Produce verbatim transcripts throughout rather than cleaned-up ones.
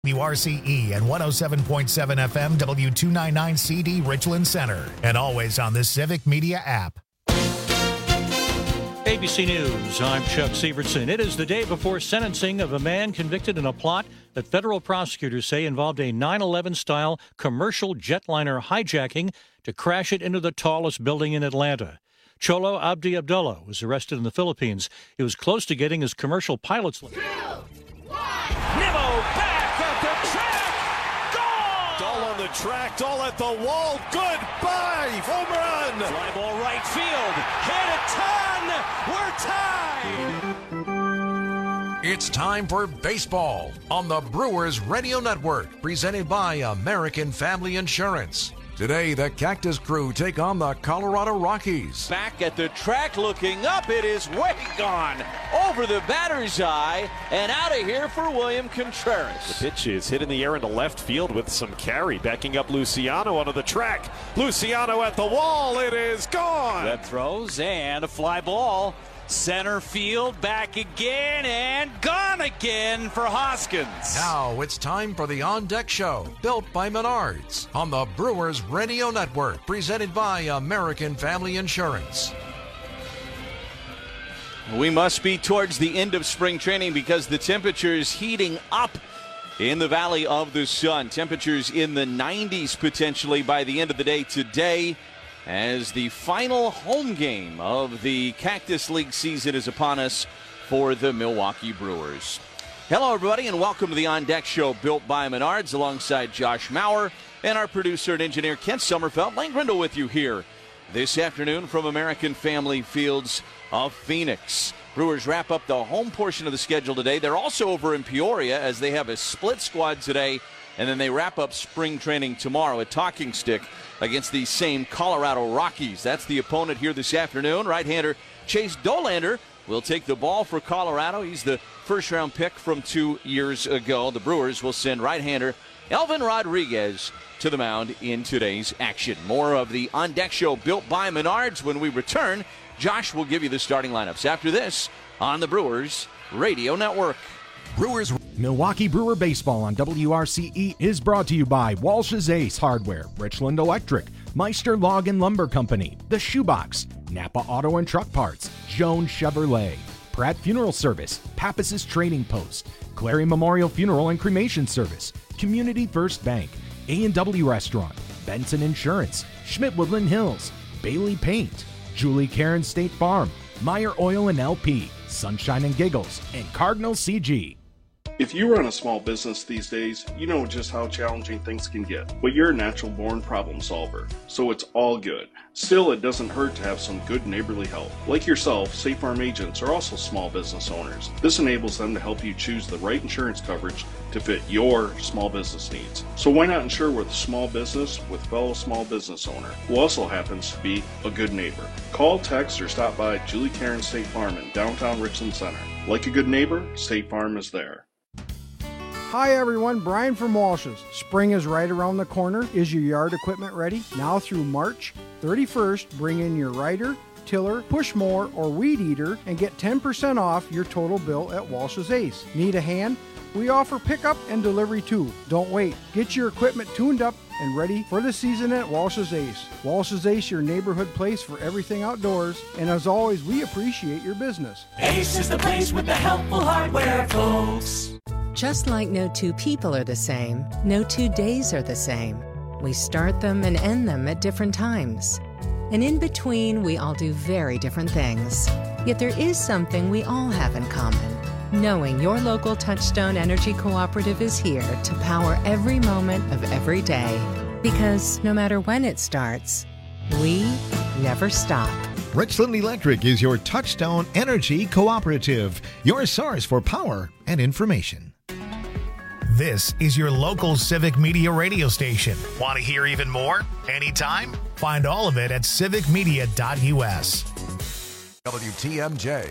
W R C E and one oh seven point seven F M W two ninety-nine C D Richland Center. And always on the Civic Media app. A B C News, I'm Chuck Severson. It is the day before sentencing of a man convicted in a plot that federal prosecutors say involved a nine eleven-style commercial jetliner hijacking to crash it into the tallest building in Atlanta. Cholo Abdi Abdullah was arrested in the Philippines. He was close to getting his commercial pilot's... Two, one. Nimmo back at the track. Gone! Dahl on the track, Dahl at the wall. Goodbye! Home run! Fly ball right field. Hit a ton! We're tied! It's time for baseball on the Brewers Radio Network, presented by American Family Insurance. Today, the Cactus Crew take on the Colorado Rockies. Back at the track, looking up, it is way gone. Over the batter's eye, and out of here for William Contreras. The pitch is hit in the air into left field with some carry, backing up Luciano onto the track. Luciano at the wall, it is gone. That throws, and a fly ball. Center field, back again, and gone again for Hoskins. Now it's time for the On Deck Show, built by Menards, on the Brewers Radio Network, presented by American Family Insurance. We must be towards the end of spring training because the temperature is heating up in the Valley of the Sun. Temperatures in the nineties potentially by the end of the day today, as the final home game of the Cactus League season is upon us for the Milwaukee Brewers. Hello, everybody, and welcome to the On Deck Show, built by Menards, alongside Josh Maurer and our producer and engineer, Kent Sommerfeld. Lane Grindle with you here this afternoon from American Family Fields of Phoenix. Brewers wrap up the home portion of the schedule today. They're also over in Peoria as they have a split squad today, and then they wrap up spring training tomorrow at Talking Stick against the same Colorado Rockies. That's the opponent here this afternoon. Right-hander Chase Dollander will take the ball for Colorado. He's the first-round pick from two years ago. The Brewers will send right-hander Elvin Rodriguez to the mound in today's action. More of the On Deck Show, built by Menards. When we return, Josh will give you the starting lineups after this on the Brewers Radio Network. Brewers Milwaukee Brewer Baseball on W R C E is brought to you by Walsh's Ace Hardware, Richland Electric, Meister Log and Lumber Company, The Shoebox, Napa Auto and Truck Parts, Jones Chevrolet, Pratt Funeral Service, Pappas's Trading Post, Clary Memorial Funeral and Cremation Service, Community First Bank, A and W Restaurant, Benson Insurance, Schmidt Woodland Hills, Bailey Paint, Julie Karen State Farm, Meyer Oil and L P, Sunshine and Giggles, and Cardinal C G. If you run a small business these days, you know just how challenging things can get. But you're a natural-born problem solver, so it's all good. Still, it doesn't hurt to have some good neighborly help. Like yourself, State Farm agents are also small business owners. This enables them to help you choose the right insurance coverage to fit your small business needs. So why not insure with a small business with fellow small business owner who also happens to be a good neighbor? Call, text, or stop by Julie Karen State Farm in downtown Richland Center. Like a good neighbor, State Farm is there. Hi everyone, Brian from Walsh's. Spring is right around the corner. Is your yard equipment ready? Now through March thirty-first, bring in your rider, tiller, push mower, or weed eater and get ten percent off your total bill at Walsh's Ace. Need a hand? We offer pickup and delivery too. Don't wait. Get your equipment tuned up and ready for the season at Walsh's Ace. Walsh's Ace, your neighborhood place for everything outdoors. And as always, we appreciate your business. Ace is the place with the helpful hardware, folks. Just like no two people are the same, no two days are the same. We start them and end them at different times. And in between, we all do very different things. Yet there is something we all have in common. Knowing your local Touchstone Energy Cooperative is here to power every moment of every day. Because no matter when it starts, we never stop. Richland Electric is your Touchstone Energy Cooperative, your source for power and information. This is your local Civic Media radio station. Want to hear even more? Anytime? Find all of it at civic media dot u s. W T M J.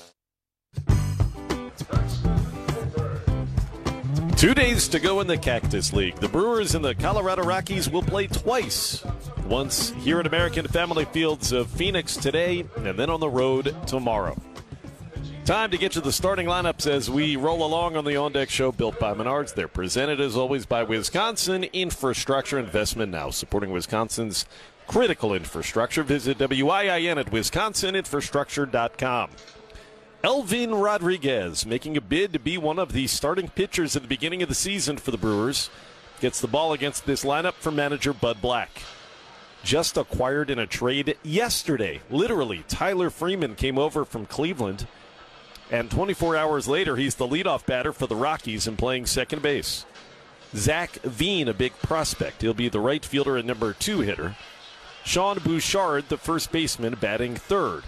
Two days to go in the Cactus League. The Brewers and the Colorado Rockies will play twice. Once here at American Family Fields of Phoenix today, and then on the road tomorrow. Time to get to the starting lineups as we roll along on the On Deck Show built by Menards. They're presented, as always, by Wisconsin Infrastructure Investment Now, supporting Wisconsin's critical infrastructure. Visit W I I N at wisconsin infrastructure dot com. Elvin Rodriguez making a bid to be one of the starting pitchers at the beginning of the season for the Brewers. Gets the ball against this lineup from manager Bud Black. Just acquired in a trade yesterday. Literally, Tyler Freeman came over from Cleveland. And twenty-four hours later, he's the leadoff batter for the Rockies and playing second base. Zach Veen, a big prospect. He'll be the right fielder and number two hitter. Sean Bouchard, the first baseman, batting third.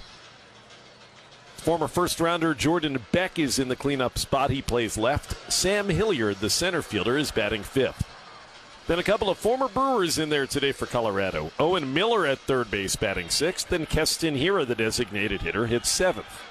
Former first-rounder Jordan Beck is in the cleanup spot. He plays left. Sam Hilliard, the center fielder, is batting fifth. Then a couple of former Brewers in there today for Colorado. Owen Miller at third base, batting sixth. Then Keston Hiura, the designated hitter, hits seventh.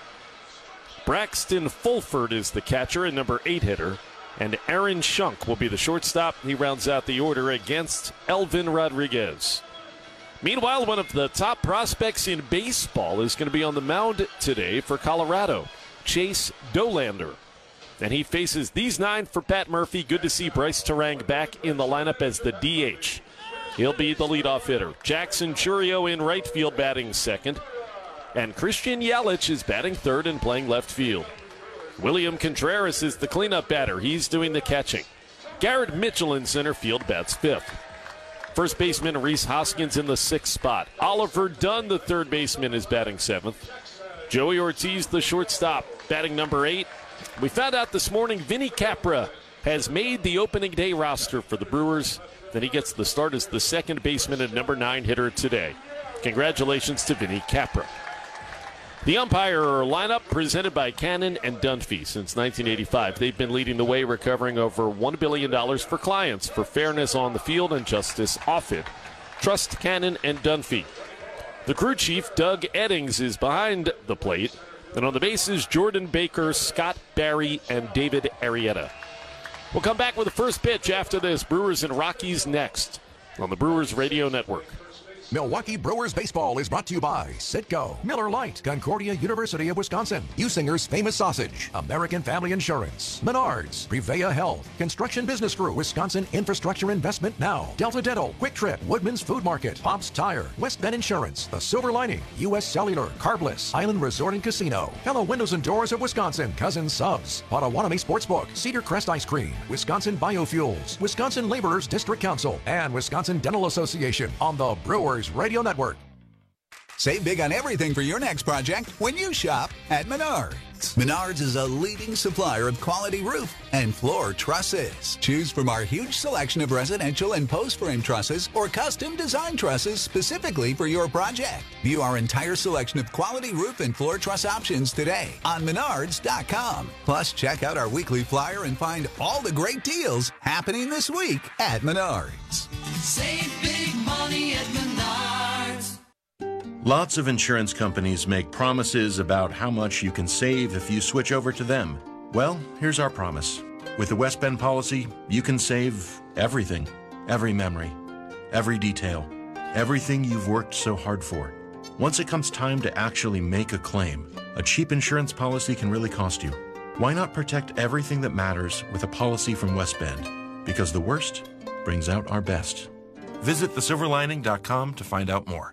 Braxton Fulford is the catcher and number eight hitter. And Aaron Schunk will be the shortstop. He rounds out the order against Elvin Rodriguez. Meanwhile, one of the top prospects in baseball is going to be on the mound today for Colorado, Chase Dollander. And he faces these nine for Pat Murphy. Good to see Bryce Terang back in the lineup as the D H. He'll be the leadoff hitter. Jackson Churio in right field batting second. And Christian Yelich is batting third and playing left field. William Contreras is the cleanup batter. He's doing the catching. Garrett Mitchell in center field bats fifth. First baseman Rhys Hoskins in the sixth spot. Oliver Dunn, the third baseman, is batting seventh. Joey Ortiz, the shortstop, batting number eight. We found out this morning Vinny Capra has made the opening day roster for the Brewers. Then he gets the start as the second baseman and number nine hitter today. Congratulations to Vinny Capra. The umpire lineup presented by Cannon and Dunphy. Since nineteen eighty-five, they've been leading the way, recovering over one billion dollars for clients for fairness on the field and justice off it. Trust Cannon and Dunphy. The crew chief, Doug Eddings, is behind the plate. And on the bases, Jordan Baker, Scott Barry, and David Arrieta. We'll come back with the first pitch after this. Brewers and Rockies next on the Brewers Radio Network. Milwaukee Brewers Baseball is brought to you by Citgo, Miller Lite, Concordia University of Wisconsin, Usinger's Famous Sausage, American Family Insurance, Menards, Prevea Health, Construction Business Group, Wisconsin Infrastructure Investment Now, Delta Dental, Quick Trip, Woodman's Food Market, Pops Tire, West Bend Insurance, The Silver Lining, U S Cellular, Carbliss, Island Resort and Casino, Hello Windows and Doors of Wisconsin, Cousins Subs, Potawatomi Sportsbook, Cedar Crest Ice Cream, Wisconsin Biofuels, Wisconsin Laborers District Council, and Wisconsin Dental Association on the Brewers Radio Network. Save big on everything for your next project when you shop at Menards. Menards is a leading supplier of quality roof and floor trusses. Choose from our huge selection of residential and post-frame trusses or custom design trusses specifically for your project. View our entire selection of quality roof and floor truss options today on menards dot com. Plus, check out our weekly flyer and find all the great deals happening this week at Menards. Save big money at Menards. Lots of insurance companies make promises about how much you can save if you switch over to them. Well, here's our promise. With the West Bend policy, you can save everything. Every memory, every detail, everything you've worked so hard for. Once it comes time to actually make a claim, a cheap insurance policy can really cost you. Why not protect everything that matters with a policy from West Bend? Because the worst brings out our best. Visit the silver lining dot com to find out more.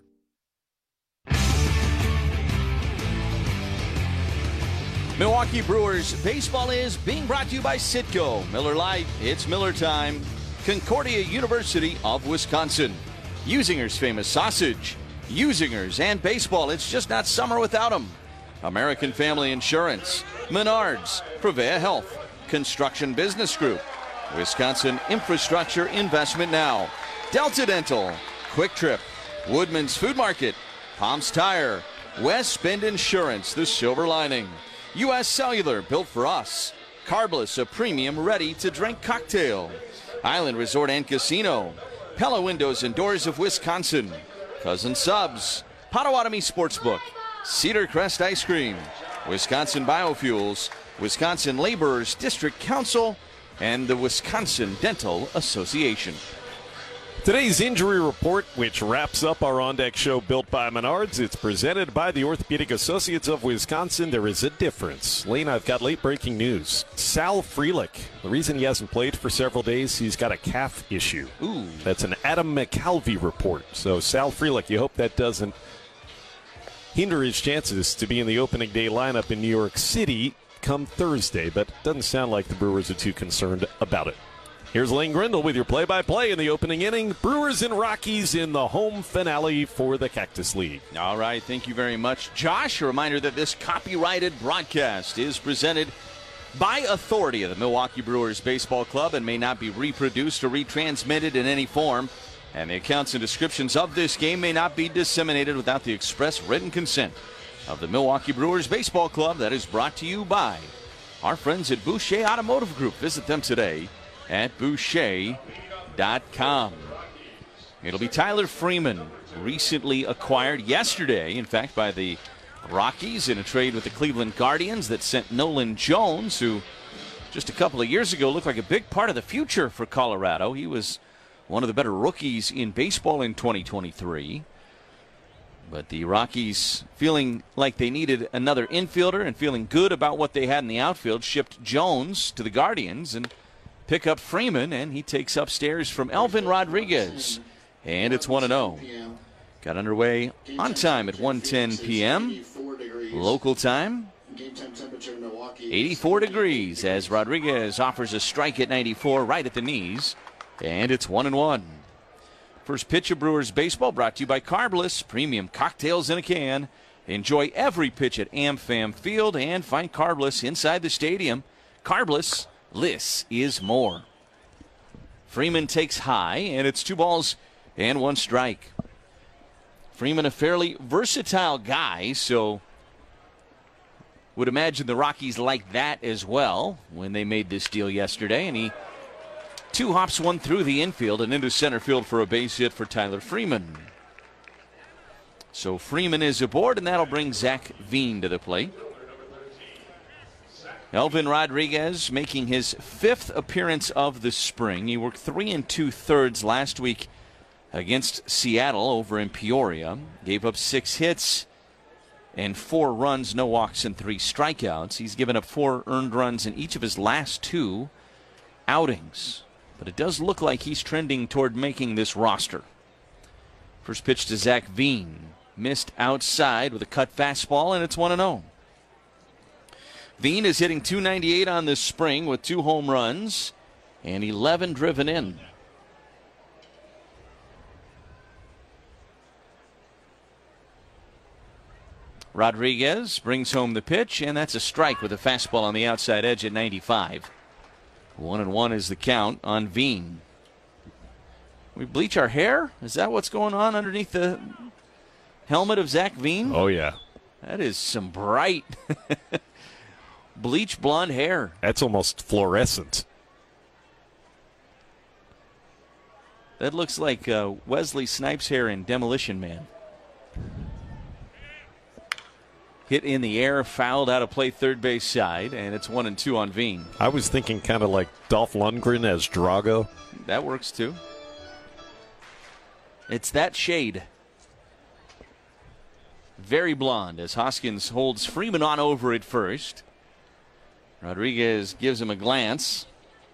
Milwaukee Brewers baseball is being brought to you by Citgo, Miller Lite, it's Miller time, Concordia University of Wisconsin, Usinger's Famous Sausage, Usinger's and baseball, it's just not summer without them, American Family Insurance, Menards, Prevea Health, Construction Business Group, Wisconsin Infrastructure Investment Now, Delta Dental, Quick Trip, Woodman's Food Market, Pops Tire, West Bend Insurance, The Silver Lining, U S Cellular, built for us. Carbliss, a premium ready-to-drink cocktail. Island Resort and Casino. Pella Windows and Doors of Wisconsin. Cousins Subs. Potawatomi Sportsbook. Cedar Crest Ice Cream. Wisconsin Biofuels. Wisconsin Laborers District Council. And the Wisconsin Dental Association. Today's injury report, which wraps up our On Deck show built by Menards, it's presented by the Orthopedic Associates of Wisconsin. There is a difference. Lane, I've got late breaking news. Sal Frelick, the reason he hasn't played for several days, he's got a calf issue. Ooh. That's an Adam McCalvey report. So Sal Frelick, you hope that doesn't hinder his chances to be in the opening day lineup in New York City come Thursday, but it doesn't sound like the Brewers are too concerned about it. Here's Lane Grindle with your play-by-play in the opening inning. Brewers and Rockies in the home finale for the Cactus League. All right, thank you very much, Josh. A reminder that this copyrighted broadcast is presented by authority of the Milwaukee Brewers Baseball Club and may not be reproduced or retransmitted in any form. And the accounts and descriptions of this game may not be disseminated without the express written consent of the Milwaukee Brewers Baseball Club. That is brought to you by our friends at Boucher Automotive Group. Visit them today at Boucher dot com. It'll be Tyler Freeman, recently acquired yesterday, in fact, by the Rockies in a trade with the Cleveland Guardians that sent Nolan Jones, who just a couple of years ago looked like a big part of the future for Colorado. He was one of the better rookies in baseball in twenty twenty-three. But the Rockies, feeling like they needed another infielder and feeling good about what they had in the outfield, shipped Jones to the Guardians and pick up Freeman, and he takes upstairs from Elvin Rodriguez. And it's one and oh. Got underway on time at one ten p.m. Local time. eighty-four degrees as Rodriguez offers a strike at ninety-four right at the knees. And it's one and one. First pitch of Brewers baseball brought to you by Carbliss, premium cocktails in a can. Enjoy every pitch at AmFam Field and find Carbliss inside the stadium. Carbliss, less is more. Freeman takes high, and it's two balls and one strike. Freeman, a fairly versatile guy, so would imagine the Rockies like that as well when they made this deal yesterday. And he two hops one through the infield and into center field for a base hit for Tyler Freeman. So Freeman is aboard, and that'll bring Zach Veen to the plate. Elvin Rodriguez making his fifth appearance of the spring. He worked three and two-thirds last week against Seattle over in Peoria. Gave up six hits and four runs, no walks, and three strikeouts. He's given up four earned runs in each of his last two outings. But it does look like he's trending toward making this roster. First pitch to Zach Veen. Missed outside with a cut fastball, and it's one and oh. Veen is hitting two ninety-eight on this spring with two home runs and eleven driven in. Rodriguez brings home the pitch, and that's a strike with a fastball on the outside edge at ninety-five. One and one is the count on Veen. We bleach our hair? Is that what's going on underneath the helmet of Zach Veen? Oh, yeah. That is some bright bleach blonde hair. That's almost fluorescent. That looks like uh, Wesley Snipes' hair in Demolition Man. Hit in the air, fouled out of play third base side, and it's one and two on Veen. I was thinking kind of like Dolph Lundgren as Drago. That works too. It's that shade. Very blonde as Hoskins holds Freeman on over at first. Rodriguez gives him a glance.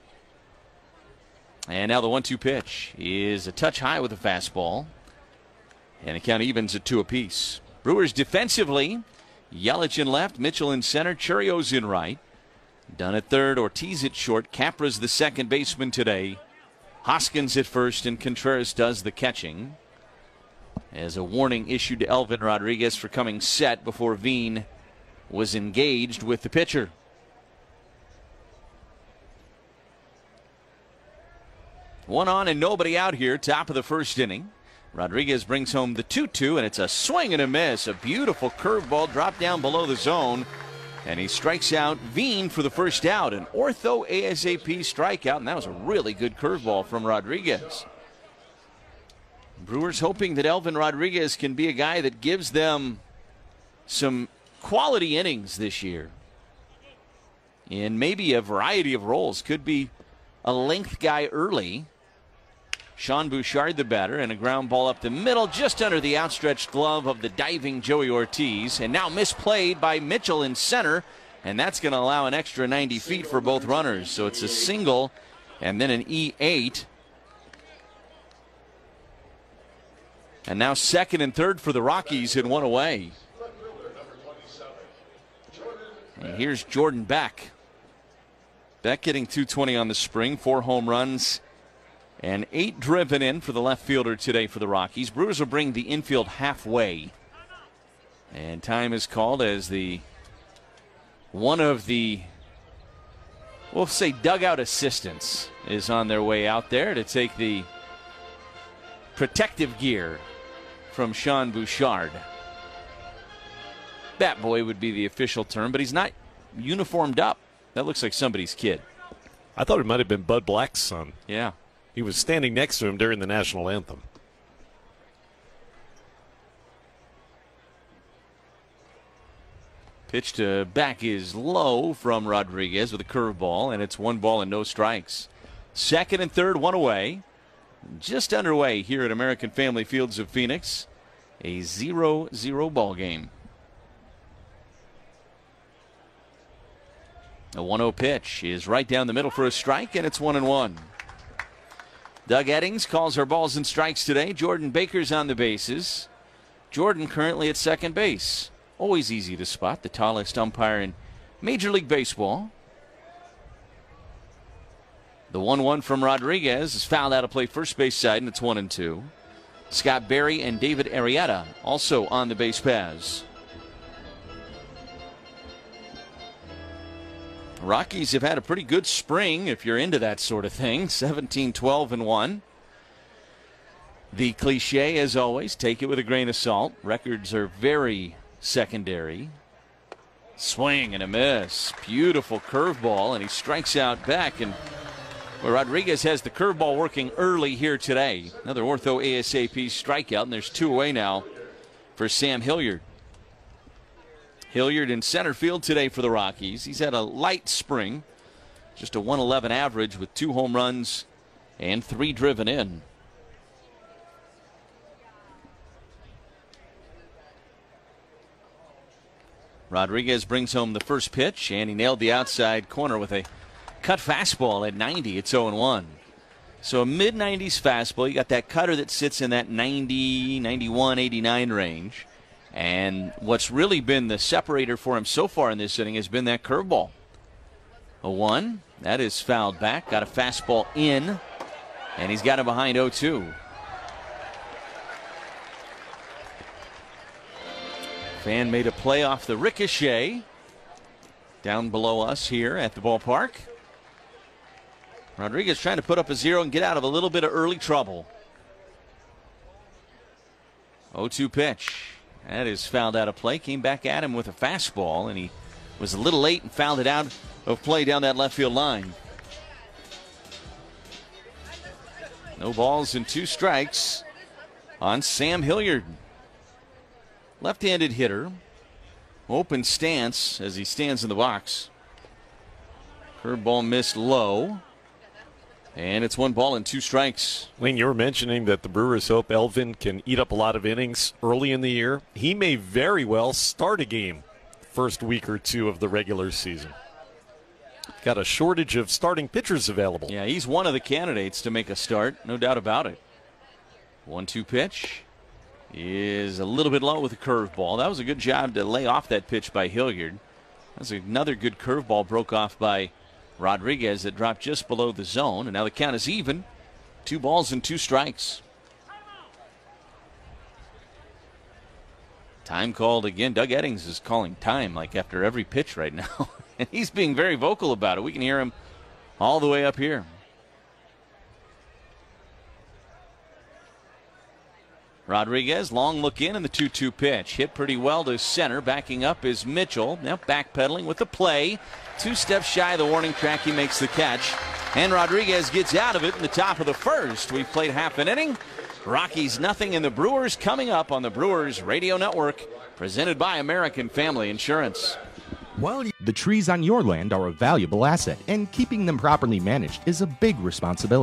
And now the one two pitch is a touch high with a fastball. And the count evens at two apiece. Brewers defensively. Yelich in left, Mitchell in center, Churio's in right. Dunn at third, Ortiz at short. Capra's the second baseman today. Hoskins at first, and Contreras does the catching. As a warning issued to Elvin Rodriguez for coming set before Veen was engaged with the pitcher. One on and nobody out here, top of the first inning. Rodriguez brings home the two two, and it's a swing and a miss. A beautiful curveball dropped down below the zone, and he strikes out Veen for the first out. An ortho ASAP strikeout, and that was a really good curveball from Rodriguez. Brewers hoping that Elvin Rodriguez can be a guy that gives them some quality innings this year. In maybe a variety of roles. Could be a length guy early. Sean Bouchard, the batter, and a ground ball up the middle, just under the outstretched glove of the diving Joey Ortiz. And now misplayed by Mitchell in center, and that's going to allow an extra ninety feet for both runners. So it's a single and then an E eight. And now second and third for the Rockies and one away. And here's Jordan Beck. Beck getting two twenty on the spring, four home runs, and eight driven in for the left fielder today for the Rockies. Brewers will bring the infield halfway. And time is called as the one of the, we'll say, dugout assistants is on their way out there to take the protective gear from Sean Bouchard. Bat boy would be the official term, but he's not uniformed up. That looks like somebody's kid. I thought it might have been Bud Black's son. Yeah. He was standing next to him during the national anthem. Pitch to back is low from Rodriguez with a curveball, and it's one ball and no strikes. Second and third, one away. Just underway here at American Family Fields of Phoenix. A zero zero ball game. A one oh pitch is right down the middle for a strike, and it's one and one. Doug Eddings calls our balls and strikes today. Jordan Baker's on the bases. Jordan currently at second base. Always easy to spot, the tallest umpire in Major League Baseball. The one one from Rodriguez is fouled out of play first base side, and it's one and two. Scott Berry and David Arrieta also on the base paths. Rockies have had a pretty good spring if you're into that sort of thing. seventeen, twelve, and one. The cliche, as always, take it with a grain of salt. Records are very secondary. Swing and a miss. Beautiful curveball, and he strikes out back. And well, Rodriguez has the curveball working early here today. Another ortho ASAP strikeout, and there's two away now for Sam Hilliard. Hilliard in center field today for the Rockies. He's had a light spring, just a one eleven average with two home runs and three driven in. Rodriguez brings home the first pitch, and he nailed the outside corner with a cut fastball at ninety. It's oh and one. So a mid nineties fastball. You got that cutter that sits in that ninety, ninety-one, eighty-nine range. And what's really been the separator for him so far in this inning has been that curveball. A one. That is fouled back. Got a fastball in. And he's got him behind oh two. Fan made a play off the ricochet down below us here at the ballpark. Rodriguez trying to put up a zero and get out of a little bit of early trouble. oh two pitch. That is fouled out of play. Came back at him with a fastball, and he was a little late and fouled it out of play down that left field line. No balls and two strikes on Sam Hilliard. Left-handed hitter. Open stance as he stands in the box. Curveball missed low. And it's one ball and two strikes. Wayne, you were mentioning that the Brewers hope Elvin can eat up a lot of innings early in the year. He may very well start a game first week or two of the regular season. Got a shortage of starting pitchers available. Yeah, he's one of the candidates to make a start, no doubt about it. one two pitch is a little bit low with a curveball. That was a good job to lay off that pitch by Hilliard. That's another good curveball broke off by Rodriguez that dropped just below the zone, and now the count is even. Two balls and two strikes. Time called again. Doug Eddings is calling time like after every pitch right now. And he's being very vocal about it. We can hear him all the way up here. Rodriguez, long look in, and the two two pitch. Hit pretty well to center. Backing up is Mitchell. Now backpedaling with the play. Two steps shy of the warning track. He makes the catch. And Rodriguez gets out of it in the top of the first. We've played half an inning. Rockies nothing, and the Brewers coming up on the Brewers Radio Network. Presented by American Family Insurance. Well, the trees on your land are a valuable asset, and keeping them properly managed is a big responsibility.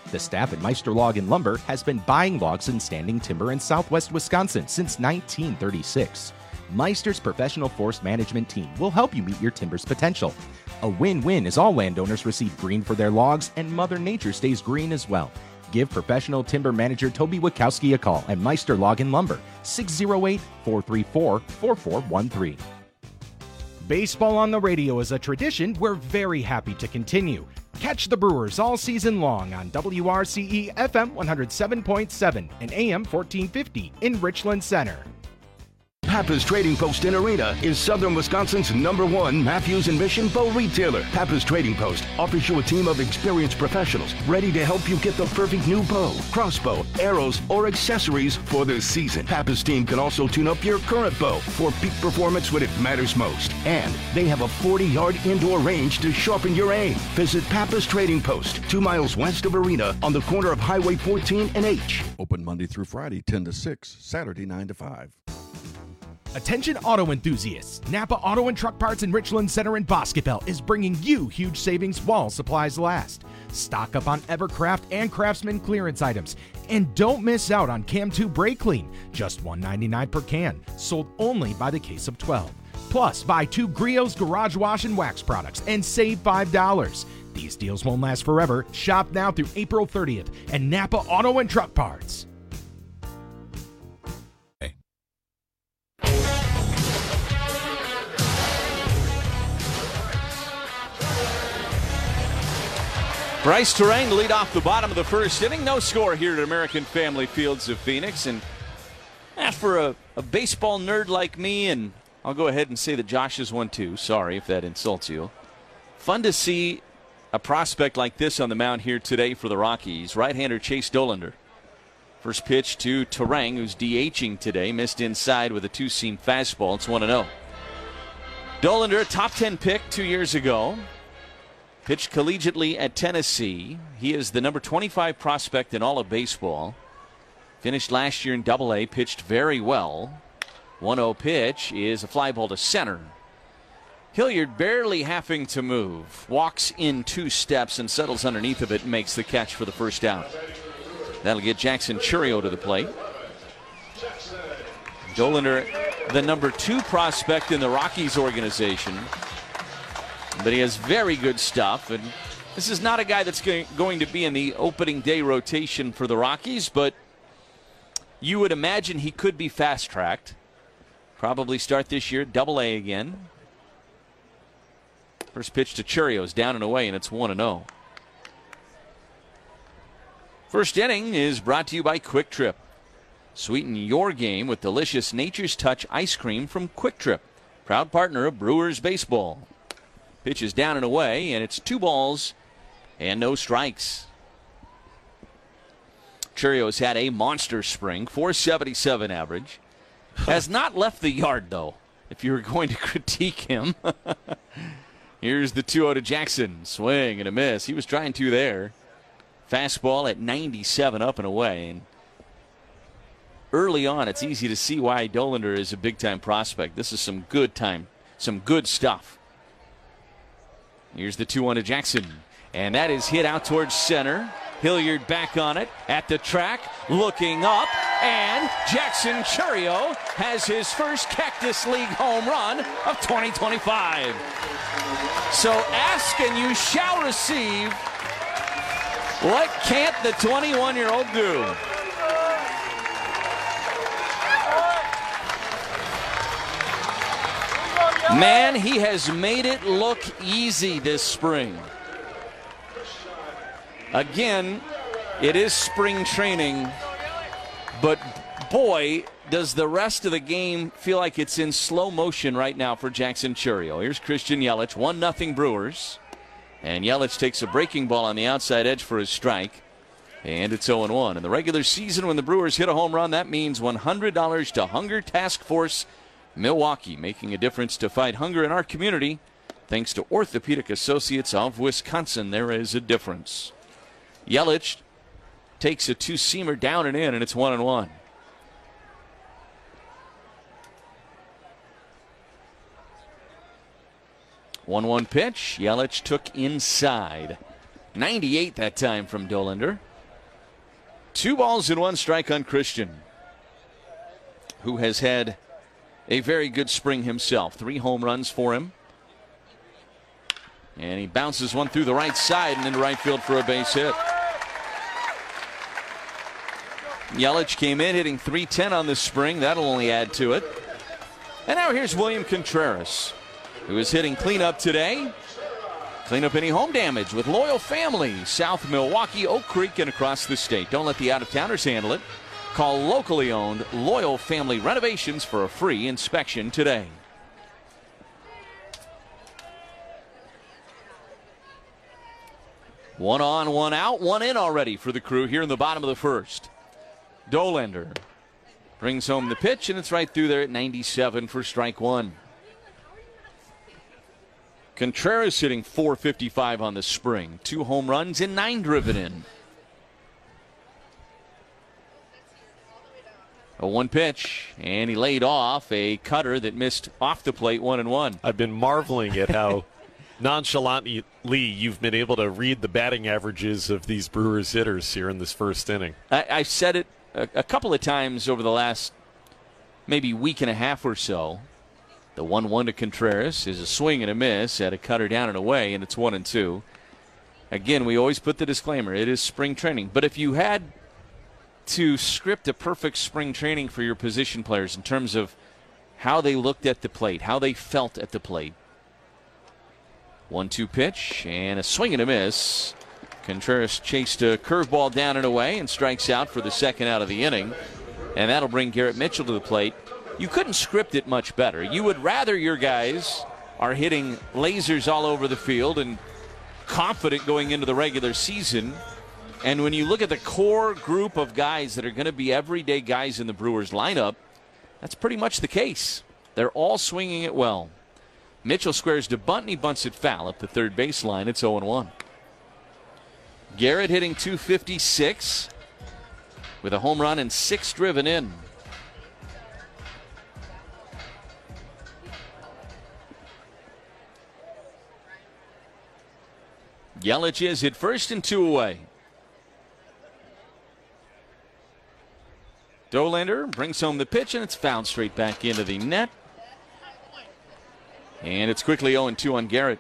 The staff at Meister Log and Lumber has been buying logs and standing timber in southwest Wisconsin since nineteen thirty-six. Meister's professional forest management team will help you meet your timber's potential. A win-win as all landowners receive green for their logs and Mother Nature stays green as well. Give professional timber manager Toby Wachowski a call at Meister Log and Lumber, six oh eight, four three four, four four one three. Baseball on the radio is a tradition we're very happy to continue. Catch the Brewers all season long on W R C E F M one oh seven point seven and A M fourteen fifty in Richland Center. Pappas Trading Post in Arena is Southern Wisconsin's number one Matthews and Mission bow retailer. Pappas Trading Post offers you a team of experienced professionals ready to help you get the perfect new bow, crossbow, arrows, or accessories for the season. Pappas team can also tune up your current bow for peak performance when it matters most. And they have a forty-yard indoor range to sharpen your aim. Visit Pappas Trading Post, two miles west of Arena on the corner of Highway fourteen and H. Open Monday through Friday, ten to six, Saturday, nine to five. Attention auto enthusiasts. Napa Auto and Truck Parts in Richland Center and Boscobel is bringing you huge savings while supplies last. Stock up on Evercraft and Craftsman clearance items. And don't miss out on Cam two Brake Clean, just one ninety-nine per can, sold only by the case of twelve. Plus, buy two Griot's Garage Wash and Wax products and save five dollars. These deals won't last forever. Shop now through April thirtieth at Napa Auto and Truck Parts. Bryce Terang lead off the bottom of the first inning. No score here at American Family Fields of Phoenix. And eh, for a, a baseball nerd like me, and I'll go ahead and say that Josh is one too. Sorry if that insults you. Fun to see a prospect like this on the mound here today for the Rockies. Right-hander Chase Dollander. First pitch to Terang, who's DHing today. Missed inside with a two-seam fastball. It's one and oh. Dollander, a top ten pick two years ago. Pitched collegiately at Tennessee. He is the number twenty-five prospect in all of baseball. Finished last year in double A, pitched very well. one oh pitch is a fly ball to center. Hilliard barely having to move. Walks in two steps and settles underneath of it and makes the catch for the first out. That'll get Jackson Churio to the plate. Dollander, the number two prospect in the Rockies organization. But he has very good stuff, and this is not a guy that's going to be in the opening day rotation for the Rockies, but you would imagine he could be fast-tracked. Probably start this year, double A again. First pitch to Churio is down and away, and it's one and oh. First inning is brought to you by Quick Trip. Sweeten your game with delicious Nature's Touch ice cream from Quick Trip, proud partner of Brewers Baseball. Pitch is down and away, and it's two balls and no strikes. Churio has had a monster spring, four seventy-seven average. Has not left the yard, though, if you were going to critique him. Here's the two oh to Jackson. Swing and a miss. He was trying to there. Fastball at ninety-seven up and away. And early on, it's easy to see why Dollander is a big-time prospect. This is some good time, some good stuff. Here's the two one to Jackson. And that is hit out towards center. Hilliard back on it at the track, looking up. And Jackson Churio has his first Cactus League home run of twenty twenty-five. So ask and you shall receive. What can't the twenty-one-year-old do? Man, he has made it look easy this spring. Again, it is spring training, but boy, does the rest of the game feel like it's in slow motion right now for Jackson Churio. Here's Christian Yelich, one nothing Brewers. And Yelich takes a breaking ball on the outside edge for his strike. And it's oh and one. In the regular season, when the Brewers hit a home run, that means one hundred dollars to Hunger Task Force Milwaukee, making a difference to fight hunger in our community. Thanks to Orthopedic Associates of Wisconsin, there is a difference. Yelich takes a two-seamer down and in, and it's one and one. one one pitch. Yelich took inside. ninety-eight that time from Dollander. Two balls and one strike on Christian, who has had a very good spring himself. Three home runs for him. And he bounces one through the right side and into right field for a base hit. Yelich came in hitting three ten on the spring. That'll only add to it. And now here's William Contreras, who is hitting cleanup today. Clean up any home damage with Loyal Family, South Milwaukee, Oak Creek, and across the state. Don't let the out-of-towners handle it. Call locally owned Loyal Family Renovations for a free inspection today. One on, one out, one in already for the Crew here in the bottom of the first. Dollander brings home the pitch, and it's right through there at ninety-seven for strike one. Contreras hitting four fifty-five on the spring. Two home runs and nine driven in. A one pitch, and he laid off a cutter that missed off the plate one and one. I've been marveling at how nonchalantly you've been able to read the batting averages of these Brewers hitters here in this first inning. I, I've said it a, a couple of times over the last maybe week and a half or so. The one one to Contreras is a swing and a miss at a cutter down and away, and it's one and two. Again, we always put the disclaimer, it is spring training. But if you had to script a perfect spring training for your position players in terms of how they looked at the plate, how they felt at the plate. one two pitch and a swing and a miss. Contreras chased a curveball down and away and strikes out for the second out of the inning. And that'll bring Garrett Mitchell to the plate. You couldn't script it much better. You would rather your guys are hitting lasers all over the field and confident going into the regular season. And when you look at the core group of guys that are going to be everyday guys in the Brewers lineup, that's pretty much the case. They're all swinging it well. Mitchell squares to bunt, and he bunts it foul up the third baseline. It's oh and one. Garrett hitting two fifty-six with a home run and six driven in. Yelich is at first and two away. Dollander brings home the pitch, and it's fouled straight back into the net. And it's quickly oh and two on Garrett.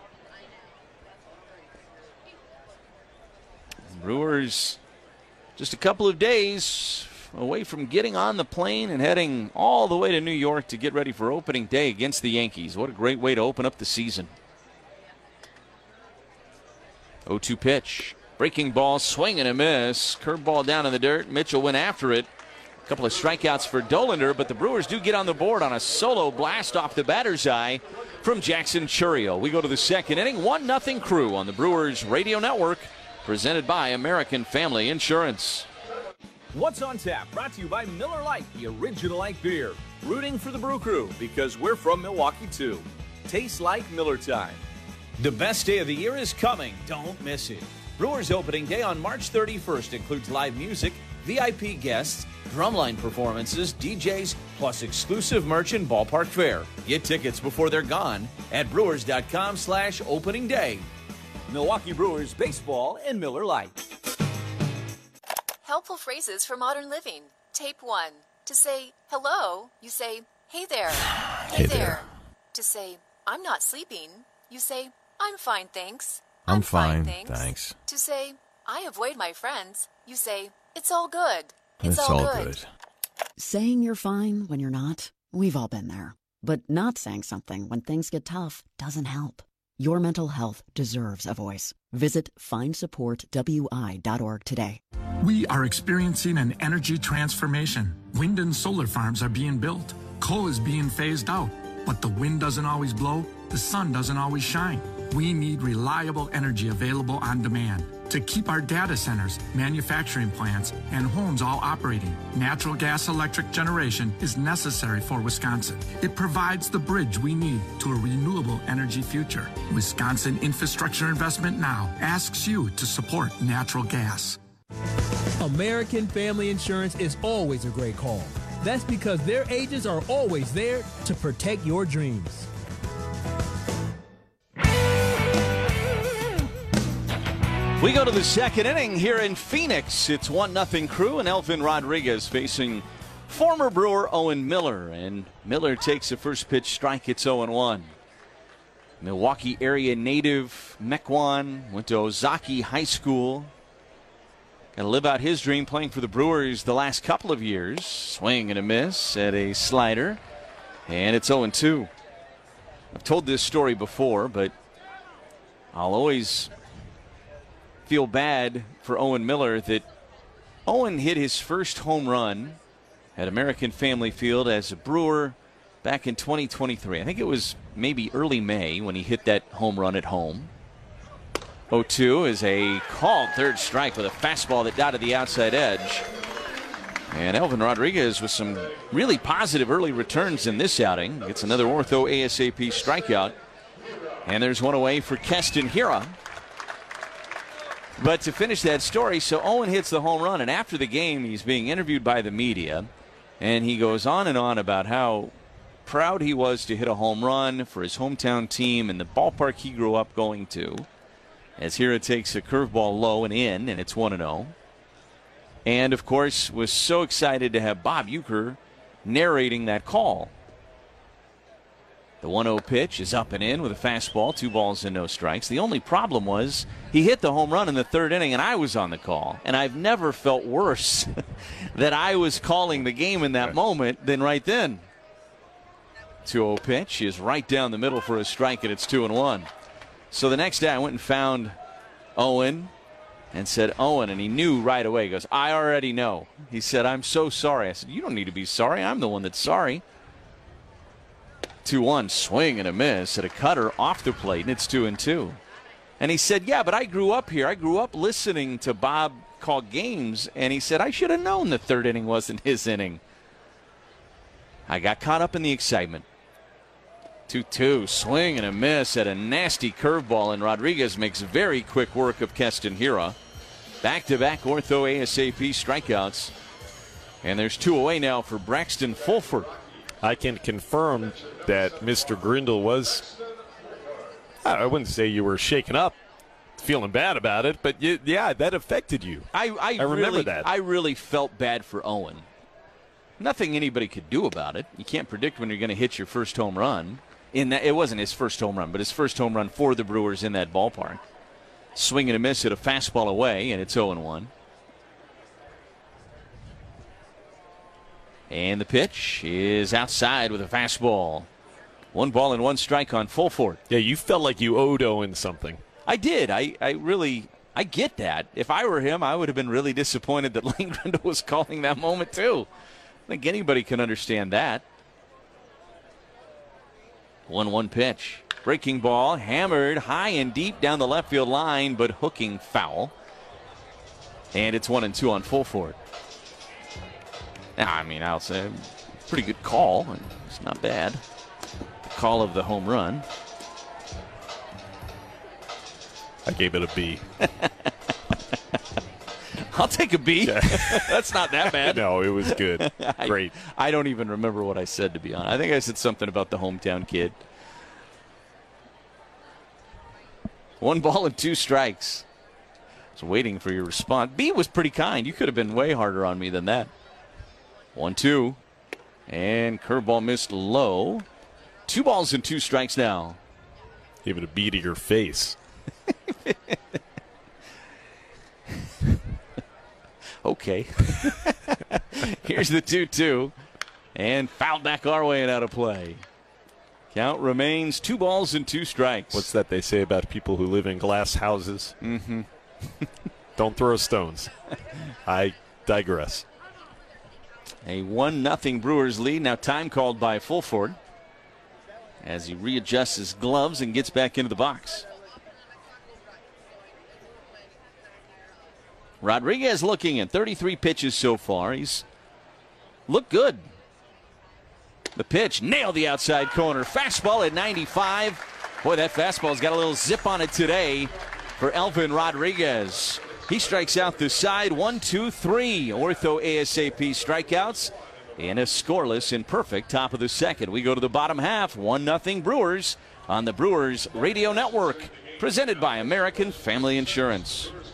Brewers just a couple of days away from getting on the plane and heading all the way to New York to get ready for opening day against the Yankees. What a great way to open up the season. oh two pitch. Breaking ball, swing and a miss. Curveball down in the dirt. Mitchell went after it. A couple of strikeouts for Dollander, but the Brewers do get on the board on a solo blast off the batter's eye from Jackson Chourio. We go to the second inning. one nothing Crew on the Brewers Radio Network, presented by American Family Insurance. What's on Tap, brought to you by Miller Lite, the original light beer. Rooting for the Brew Crew because we're from Milwaukee too. Tastes like Miller time. The best day of the year is coming. Don't miss it. Brewers opening day on March thirty-first includes live music, V I P guests, drumline performances, D Js, plus exclusive merch and ballpark fare. Get tickets before they're gone at brewers.com slash opening day. Milwaukee Brewers baseball and Miller Lite. Helpful phrases for modern living. Tape one. To say hello, you say, hey there. Hey, hey there. there. To say, I'm not sleeping, you say, I'm fine, thanks. I'm, I'm fine, fine, thanks. thanks. To say, I avoid my friends, you say, it's all good. It's, it's all, all good. good. Saying you're fine when you're not, we've all been there. But not saying something when things get tough doesn't help. Your mental health deserves a voice. Visit find support w i dot org today. We are experiencing an energy transformation. Wind and solar farms are being built. Coal is being phased out. But the wind doesn't always blow. The sun doesn't always shine. We need reliable energy available on demand to keep our data centers, manufacturing plants, and homes all operating. Natural gas electric generation is necessary for Wisconsin. It provides the bridge we need to a renewable energy future. Wisconsin Infrastructure Investment Now asks you to support natural gas. American Family Insurance is always a great call. That's because their agents are always there to protect your dreams. We go to the second inning here in Phoenix. It's one nothing Crew, and Elvin Rodriguez facing former Brewer Owen Miller. And Miller takes the first pitch strike. It's oh and one. Milwaukee area native, Mequon, went to Ozaki High School. Got to live out his dream playing for the Brewers the last couple of years. Swing and a miss at a slider. And it's oh and two. I've told this story before, but I'll always feel bad for Owen Miller that Owen hit his first home run at American Family Field as a Brewer back in twenty twenty-three. I think it was maybe early May when he hit that home run at home. oh two is a called third strike with a fastball that dotted the outside edge. And Elvin Rodriguez with some really positive early returns in this outing. Gets another ortho ASAP strikeout. And there's one away for Keston Hiura. But to finish that story, so Owen hits the home run, and after the game, he's being interviewed by the media, and he goes on and on about how proud he was to hit a home run for his hometown team and the ballpark he grew up going to. As Hiura takes a curveball low and in, and it's one and oh. And, of course, was so excited to have Bob Uecker narrating that call. The one oh pitch is up and in with a fastball, two balls and no strikes. The only problem was he hit the home run in the third inning, and I was on the call. And I've never felt worse that I was calling the game in that moment than right then. two oh pitch is right down the middle for a strike, and it's two and one. So the next day I went and found Owen and said, Owen, and he knew right away. He goes, I already know. He said, I'm so sorry. I said, you don't need to be sorry. I'm the one that's sorry. two one, swing and a miss at a cutter off the plate, and it's two and two. And he said, yeah, but I grew up here. I grew up listening to Bob call games, and he said, I should have known the third inning wasn't his inning. I got caught up in the excitement. two two, swing and a miss at a nasty curveball, and Rodriguez makes very quick work of Keston Hiura. Back-to-back ortho ASAP strikeouts. And there's two away now for Braxton Fulford. I can confirm that Mister Grindle was, I wouldn't say you were shaken up, feeling bad about it, but you, yeah, that affected you. I, I, I remember really, that. I really felt bad for Owen. Nothing anybody could do about it. You can't predict when you're going to hit your first home run. In that, it wasn't his first home run, but his first home run for the Brewers in that ballpark. Swing and a miss at a fastball away, and it's oh and one. And the pitch is outside with a fastball. One ball and one strike on Fulford. Yeah, you felt like you owed Owen something. I did. I, I really, I get that. If I were him, I would have been really disappointed that Lane Grindle was calling that moment too. I think anybody can understand that. one one pitch. Breaking ball, hammered high and deep down the left field line, but hooking foul. And it's one and two on Fulford. Now, I mean, I'll say pretty good call. It's not bad. The call of the home run. I gave it a B. I'll take a B. Yeah. That's not that bad. No, it was good. Great. I, I don't even remember what I said, to be honest. I think I said something about the hometown kid. One ball and two strikes. I was waiting for your response. B was pretty kind. You could have been way harder on me than that. one two. And curveball missed low. Two balls and two strikes now. Give it a B to your face. Okay. Here's the two two. And fouled back our way and out of play. Count remains two balls and two strikes. What's that they say about people who live in glass houses? Mm-hmm. Don't throw stones. I digress. A one nothing Brewers lead. Now time called by Fulford as he readjusts his gloves and gets back into the box. Rodriguez looking at thirty-three pitches so far. He's looked good. The pitch nailed the outside corner. Fastball at ninety-five. Boy, that fastball's got a little zip on it today for Elvin Rodriguez. He strikes out the side. One, two, three. Ortho ASAP strikeouts. And a scoreless and perfect top of the second. We go to the bottom half. one nothing Brewers on the Brewers Radio Network. Presented by American Family Insurance.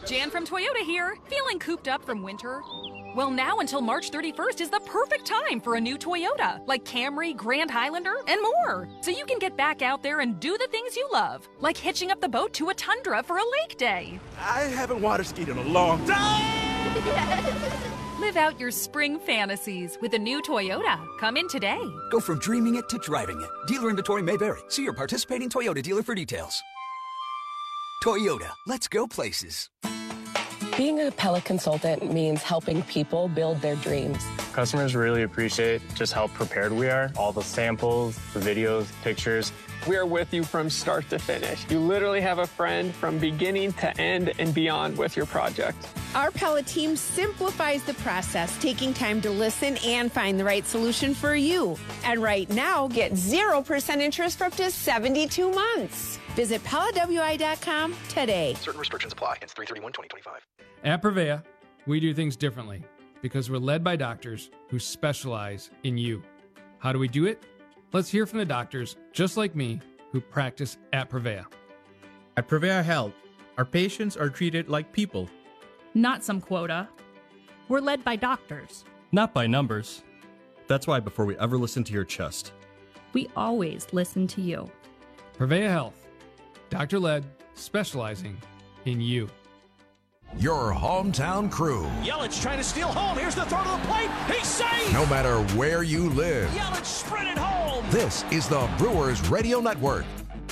Jan from Toyota here. Feeling cooped up from winter? Well, now until March thirty-first is the perfect time for a new Toyota, like Camry, Grand Highlander, and more. So you can get back out there and do the things you love, like hitching up the boat to a Tundra for a lake day. I haven't water skied in a long time. Live out your spring fantasies with a new Toyota. Come in today. Go from dreaming it to driving it. Dealer inventory may vary. See your participating Toyota dealer for details. Toyota, let's go places. Being a Pella consultant means helping people build their dreams. Customers really appreciate just how prepared we are. All the samples, the videos, pictures. We are with you from start to finish. You literally have a friend from beginning to end and beyond with your project. Our Pella team simplifies the process, taking time to listen and find the right solution for you. And right now, get zero percent interest for up to seventy-two months. Visit Pella W I dot com today. Certain restrictions apply. It's three thirty-one twenty twenty-five. At Prevea, we do things differently because we're led by doctors who specialize in you. How do we do it? Let's hear from the doctors, just like me, who practice at Prevea. At Prevea Health, our patients are treated like people. Not some quota. We're led by doctors. Not by numbers. That's why before we ever listen to your chest, we always listen to you. Prevea Health, doctor-led, specializing in you. Your hometown crew. Yelich trying to steal home. Here's the throw to the plate. He's safe. No matter where you live. Yelich sprinted home. This is the Brewers Radio Network.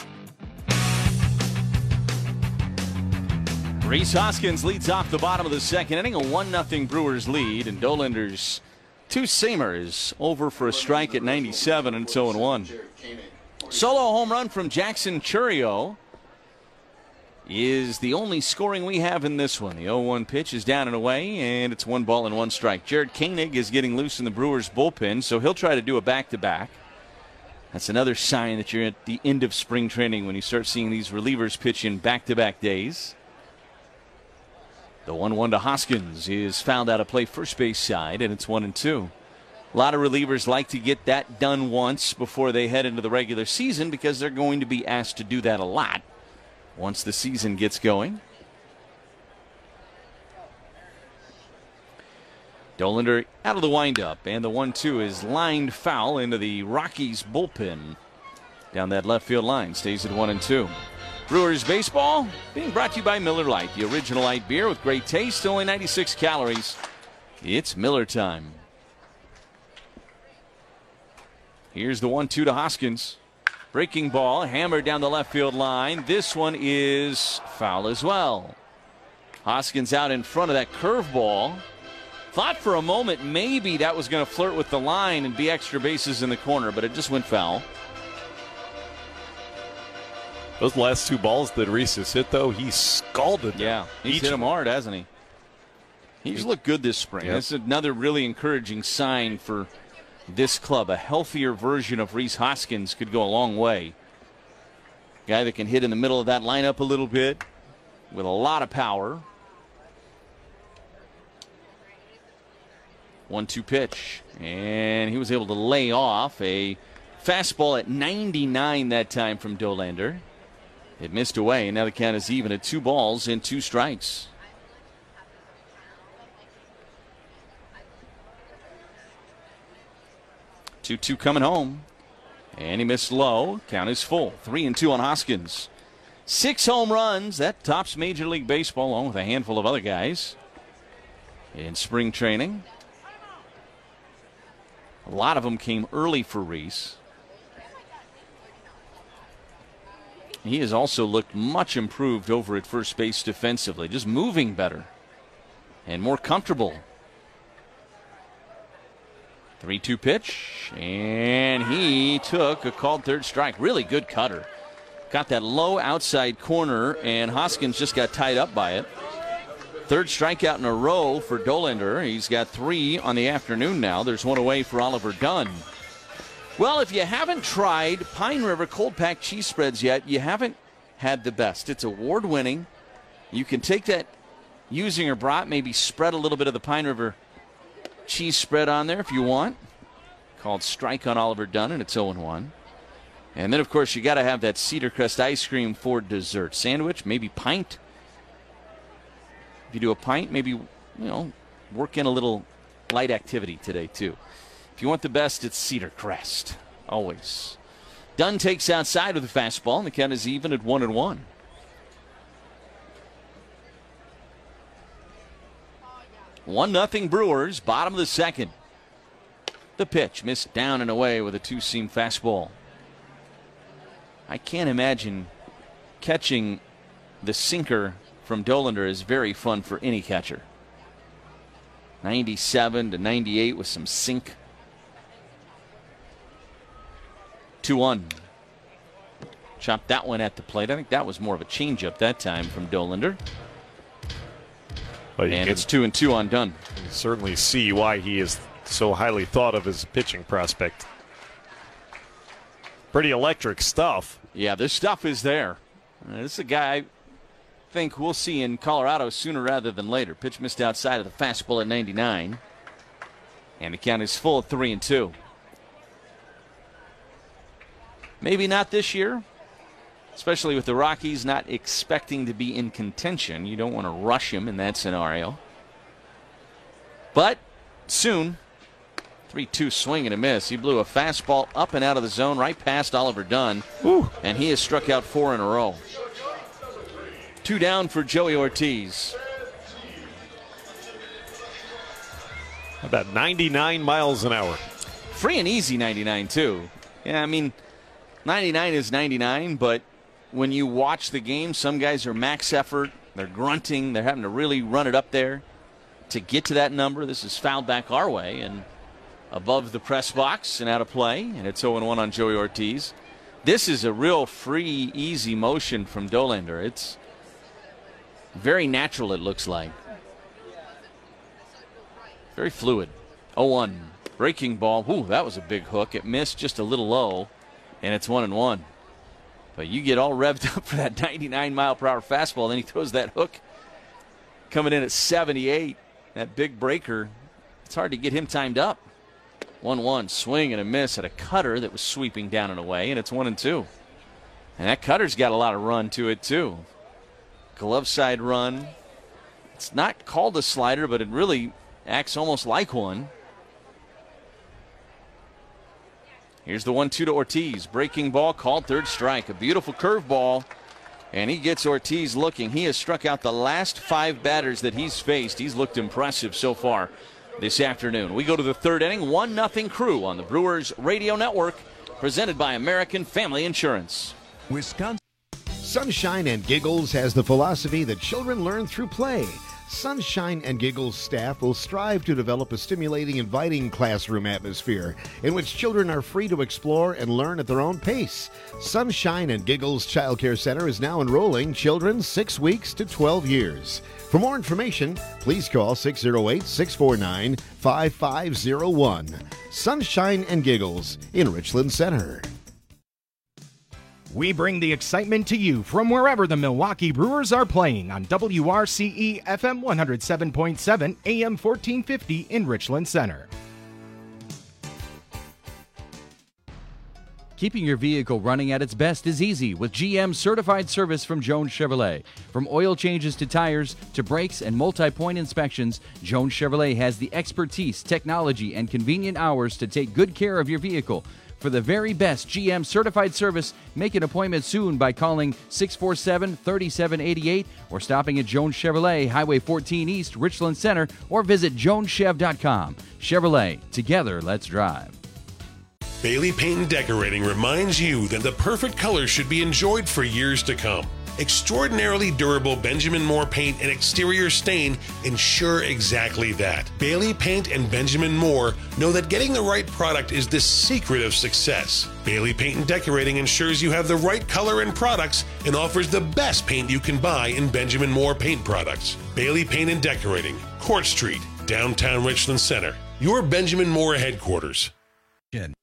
Rhys Hoskins leads off the bottom of the second inning, a one nothing Brewers lead, and Dolander's two-seamer is over for a strike at ninety-seven, and it's oh one. Solo home run from Jackson Chourio is the only scoring we have in this one. The oh one pitch is down and away, and it's one ball and one strike. Jared Koenig is getting loose in the Brewers bullpen, so he'll try to do a back-to-back. That's another sign that you're at the end of spring training when you start seeing these relievers pitch in back-to-back days. The one one to Hoskins is fouled out of play first base side, and it's one and two. A lot of relievers like to get that done once before they head into the regular season because they're going to be asked to do that a lot once the season gets going. Dolander out of the windup, and the one two is lined foul into the Rockies bullpen down that left field line. Stays at one and two. Brewers baseball being brought to you by Miller Lite, the original light beer with great taste, only ninety-six calories. It's Miller time. Here's the one two to Hoskins. Breaking ball, hammered down the left field line. This one is foul as well. Hoskins out in front of that curveball. Thought for a moment maybe that was going to flirt with the line and be extra bases in the corner, but it just went foul. Those last two balls that Rhys has hit, though, he's scalded them. Yeah, he's Each hit them hard, hasn't he? He's looked good this spring. Yep. That's another really encouraging sign for this club. A healthier version of Rhys Hoskins could go a long way. Guy that can hit in the middle of that lineup a little bit with a lot of power. one two pitch, and he was able to lay off a fastball at ninety-nine that time from Dolander. It missed away, and now the count is even at two balls and two strikes. two two coming home, and he missed low. Count is full. three and two on Hoskins. Six home runs. That tops Major League Baseball, along with a handful of other guys in spring training. A lot of them came early for Rhys. He has also looked much improved over at first base defensively, just moving better and more comfortable. three two pitch, and he took a called third strike. Really good cutter. Got that low outside corner, and Hoskins just got tied up by it. Third strikeout in a row for Dolander. He's got three on the afternoon now. There's one away for Oliver Dunn. Well, if you haven't tried Pine River Cold Pack cheese spreads yet, you haven't had the best. It's award-winning. You can take that using your brat, maybe spread a little bit of the Pine River cheese spread on there if you want. Called Strike on Oliver Dunn, and it's oh one. And then, of course, you got to have that Cedar Crest ice cream for dessert. Sandwich, maybe pint. If you do a pint, maybe, you know, work in a little light activity today, too. If you want the best, it's Cedar Crest. Always. Dunn takes outside with the fastball, and the count is even at one and one. One nothing Brewers, bottom of the second. The pitch missed down and away with a two-seam fastball. I can't imagine catching the sinker from Dollander is very fun for any catcher. ninety-seven to ninety-eight with some sink. two one. Chopped that one at the plate. I think that was more of a changeup that time from Dollander. Well, and it's two and two on Dunn. You certainly see why he is so highly thought of as a pitching prospect. Pretty electric stuff. Yeah, this stuff is there. Uh, this is a guy I think we'll see in Colorado sooner rather than later. Pitch missed outside of the fastball at ninety-nine. And the count is full at three and two. Maybe not this year, especially with the Rockies not expecting to be in contention. You don't want to rush him in that scenario. But soon, three two swing and a miss. He blew a fastball up and out of the zone right past Oliver Dunn. Ooh. And he has struck out four in a row. Two down for Joey Ortiz. About ninety-nine miles an hour. Free and easy ninety-nine, too. Yeah, I mean, ninety-nine is ninety-nine, but when you watch the game, some guys are max effort. They're grunting. They're having to really run it up there to get to that number. This is fouled back our way and above the press box and out of play, and it's oh and one on Joey Ortiz. This is a real free, easy motion from Dollander. It's very natural, it looks like. Very fluid. oh one. Breaking ball. Ooh, that was a big hook. It missed just a little low, and it's one and one. But you get all revved up for that ninety-nine mile per hour fastball, then he throws that hook coming in at seventy-eight. That big breaker. It's hard to get him timed up. one one. Swing and a miss at a cutter that was sweeping down and away, and it's one and two. And that cutter's got a lot of run to it, too. Glove side run. It's not called a slider, but it really acts almost like one. Here's the one two to Ortiz. Breaking ball called third strike. A beautiful curveball. And he gets Ortiz looking. He has struck out the last five batters that he's faced. He's looked impressive so far this afternoon. We go to the third inning. one nothing Crew on the Brewers Radio Network. Presented by American Family Insurance. Wisconsin. Sunshine and Giggles has the philosophy that children learn through play. Sunshine and Giggles staff will strive to develop a stimulating, inviting classroom atmosphere in which children are free to explore and learn at their own pace. Sunshine and Giggles Child Care Center is now enrolling children six weeks to twelve years. For more information, please call six oh eight, six four nine, five five oh one. Sunshine and Giggles in Richland Center. We bring the excitement to you from wherever the Milwaukee Brewers are playing on W R C E F M one oh seven point seven, A M fourteen fifty in Richland Center. Keeping your vehicle running at its best is easy with G M certified service from Jones Chevrolet. From oil changes to tires to brakes and multi-point inspections, Jones Chevrolet has the expertise, technology, and convenient hours to take good care of your vehicle. For the very best G M certified service, make an appointment soon by calling six four seven, three seven eight eight or stopping at Jones Chevrolet, Highway fourteen East, Richland Center, or visit jones chev dot com. Chevrolet, together, let's drive. Bailey Paint and Decorating reminds you that the perfect color should be enjoyed for years to come. Extraordinarily durable Benjamin Moore paint and exterior stain ensure exactly that. Bailey Paint and Benjamin Moore know that getting the right product is the secret of success. Bailey Paint and Decorating ensures you have the right color and products and offers the best paint you can buy in Benjamin Moore paint products. Bailey Paint and Decorating, Court Street, downtown Richland Center. Your Benjamin Moore headquarters. Good.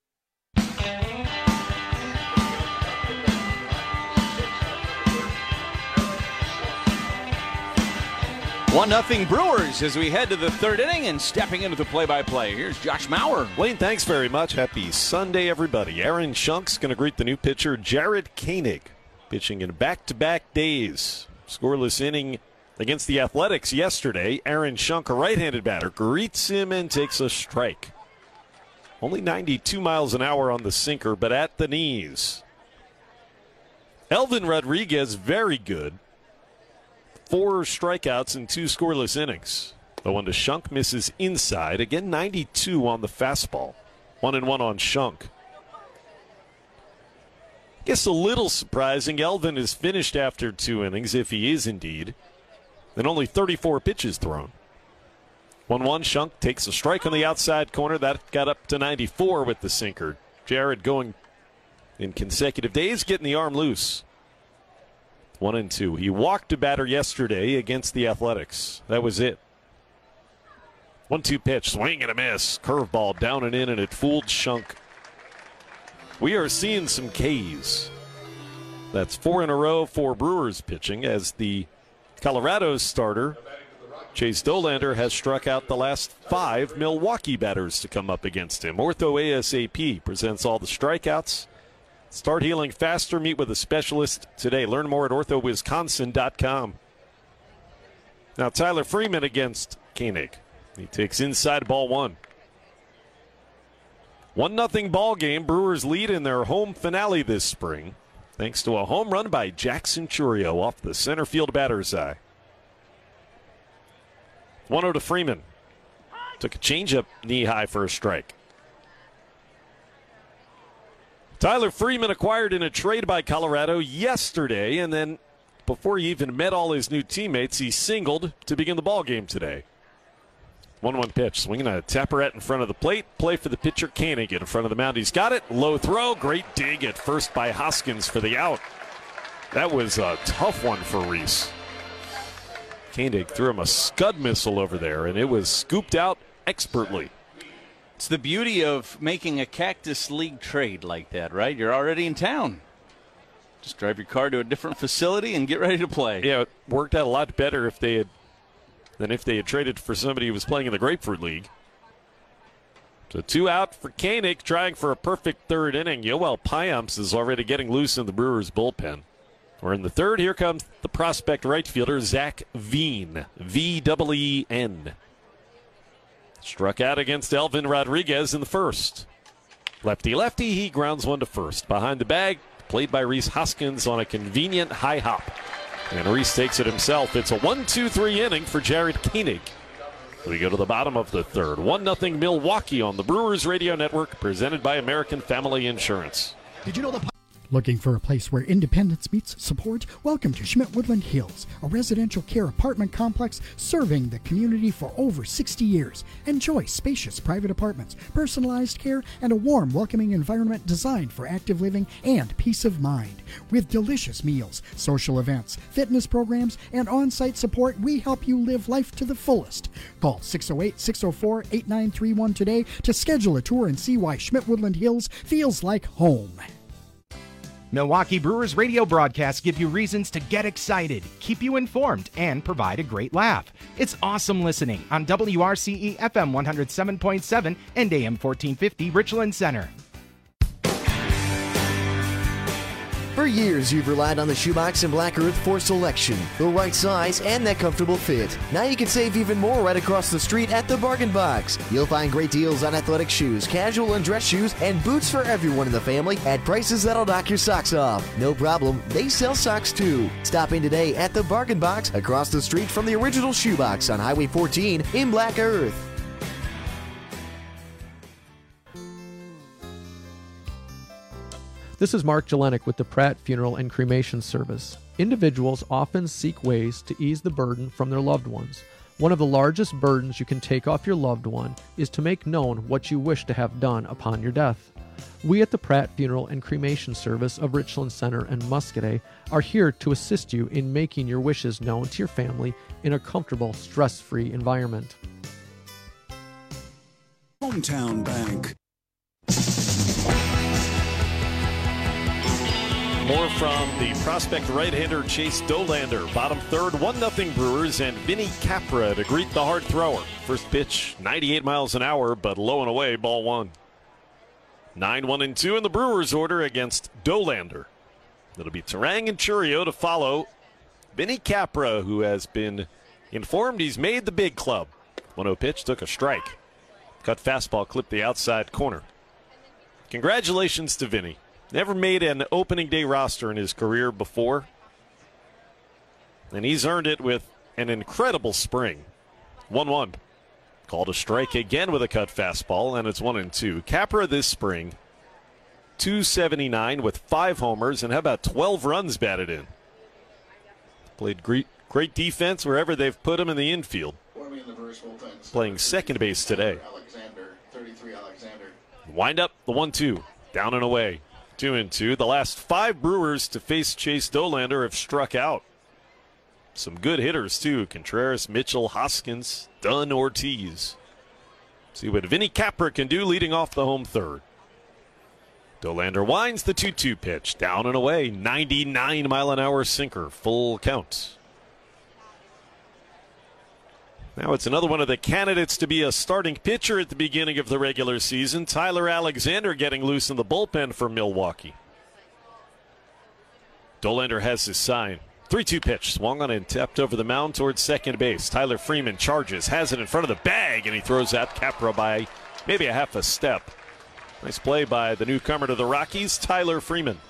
one nothing Brewers as we head to the third inning and stepping into the play-by-play. Here's Josh Maurer. Wayne, thanks very much. Happy Sunday, everybody. Aaron Shunk's going to greet the new pitcher, Jared Koenig, pitching in back-to-back days. Scoreless inning Against the Athletics yesterday, Aaron Schunk, a right-handed batter, greets him and takes a strike. Only ninety-two miles an hour on the sinker, but at the knees. Elvin Rodriguez, very good. Four strikeouts and two scoreless innings. The one to Schunk misses inside. Again, ninety-two on the fastball. One and one on Schunk. Guess a little surprising, Elvin is finished after two innings, if he is indeed, and only thirty-four pitches thrown. one one, Schunk takes a strike on the outside corner. That got up to ninety-four with the sinker. Jared going in consecutive days, getting the arm loose. One and two. He walked a batter yesterday against the Athletics. That was it. one two pitch, swing and a miss. Curveball down and in, and it fooled Schunk. We are seeing some Ks. That's four in a row for Brewers pitching, as the Colorado starter, Chase Dolander, has struck out the last five Milwaukee batters to come up against him. Ortho ASAP presents all the strikeouts. Start healing faster. Meet with a specialist today. Learn more at ortho wisconsin dot com. Now Tyler Freeman against Koenig. He takes inside ball one. one nothing ball game. Brewers lead in their home finale this spring, thanks to a home run by Jackson Chourio off the center field batter's eye. one oh to Freeman. Took a changeup knee high for a strike. Tyler Freeman acquired in a trade by Colorado yesterday, and then before he even met all his new teammates, he singled to begin the ball game today. one one pitch, swinging a Tapparat in front of the plate. Play for the pitcher, Koenig in front of the mound. He's got it. Low throw. Great dig at first by Hoskins for the out. That was a tough one for Reese. Koenig threw him a scud missile over there, and it was scooped out expertly. It's the beauty of making a Cactus League trade like that, right? You're already in town. Just drive your car to a different facility and get ready to play. Yeah, it worked out a lot better if they had than if they had traded for somebody who was playing in the Grapefruit League. So two out for Koenig, trying for a perfect third inning. Yoel Payamps is already getting loose in the Brewers' bullpen. We're in the third. Here comes the prospect right fielder, Zach Veen. V E E N. Struck out against Elvin Rodriguez in the first. Lefty-lefty, he grounds one to first. Behind the bag, played by Reese Hoskins on a convenient high hop. And Reese takes it himself. It's a one two three inning for Jared Koenig. We go to the bottom of the third. one nothing Milwaukee on the Brewers Radio Network, presented by American Family Insurance. Did you know the... Looking for a place where independence meets support? Welcome to Schmidt Woodland Hills, a residential care apartment complex serving the community for over sixty years. Enjoy spacious private apartments, personalized care, and a warm, welcoming environment designed for active living and peace of mind. With delicious meals, social events, fitness programs, and on-site support, we help you live life to the fullest. Call six oh eight, six oh four, eight nine three one today to schedule a tour and see why Schmidt Woodland Hills feels like home. Milwaukee Brewers radio broadcasts give you reasons to get excited, keep you informed, and provide a great laugh. It's awesome listening on W R C E F M one oh seven point seven and A M fourteen fifty Richland Center. For years, you've relied on the Shoebox and Black Earth for selection, the right size, and that comfortable fit. Now you can save even more right across the street at the Bargain Box. You'll find great deals on athletic shoes, casual and dress shoes, and boots for everyone in the family at prices that'll knock your socks off. No problem, they sell socks too. Stop in today at the Bargain Box across the street from the original Shoebox on Highway fourteen in Black Earth. This is Mark Jelenik with the Pratt Funeral and Cremation Service. Individuals often seek ways to ease the burden from their loved ones. One of the largest burdens you can take off your loved one is to make known what you wish to have done upon your death. We at the Pratt Funeral and Cremation Service of Richland Center and Muscadet are here to assist you in making your wishes known to your family in a comfortable, stress-free environment. Hometown Bank. More from the prospect right-hander Chase Dolander. Bottom third, one nothing Brewers, and Vinny Capra to greet the hard thrower. First pitch, ninety-eight miles an hour, but low and away, ball one. nine one and two in the Brewers order against Dolander. It'll be Turang and Chourio to follow Vinny Capra, who has been informed he's made the big club. one oh pitch, took a strike. Cut fastball, clipped the outside corner. Congratulations to Vinny. Never made an opening day roster in his career before. And he's earned it with an incredible spring. one one. Called a strike again with a cut fastball, and it's one and two. Capra this spring, two seventy-nine with five homers, and how about twelve runs batted in? Played great, great defense wherever they've put him in the infield. Playing second base today. Wind up the one two. Down and away. Two and two. The last five Brewers to face Chase Dollander have struck out. Some good hitters, too. Contreras, Mitchell, Hoskins, Dunn, Ortiz. See what Vinny Capra can do leading off the home third. Dollander winds the two two pitch. Down and away. ninety-nine mile an hour sinker. Full count. Now it's another one of the candidates to be a starting pitcher at the beginning of the regular season. Tyler Alexander getting loose in the bullpen for Milwaukee. Dollander has his sign. three two pitch. Swung on and tapped over the mound towards second base. Tyler Freeman charges. Has it in front of the bag, and he throws out Capra by maybe a half a step. Nice play by the newcomer to the Rockies, Tyler Freeman.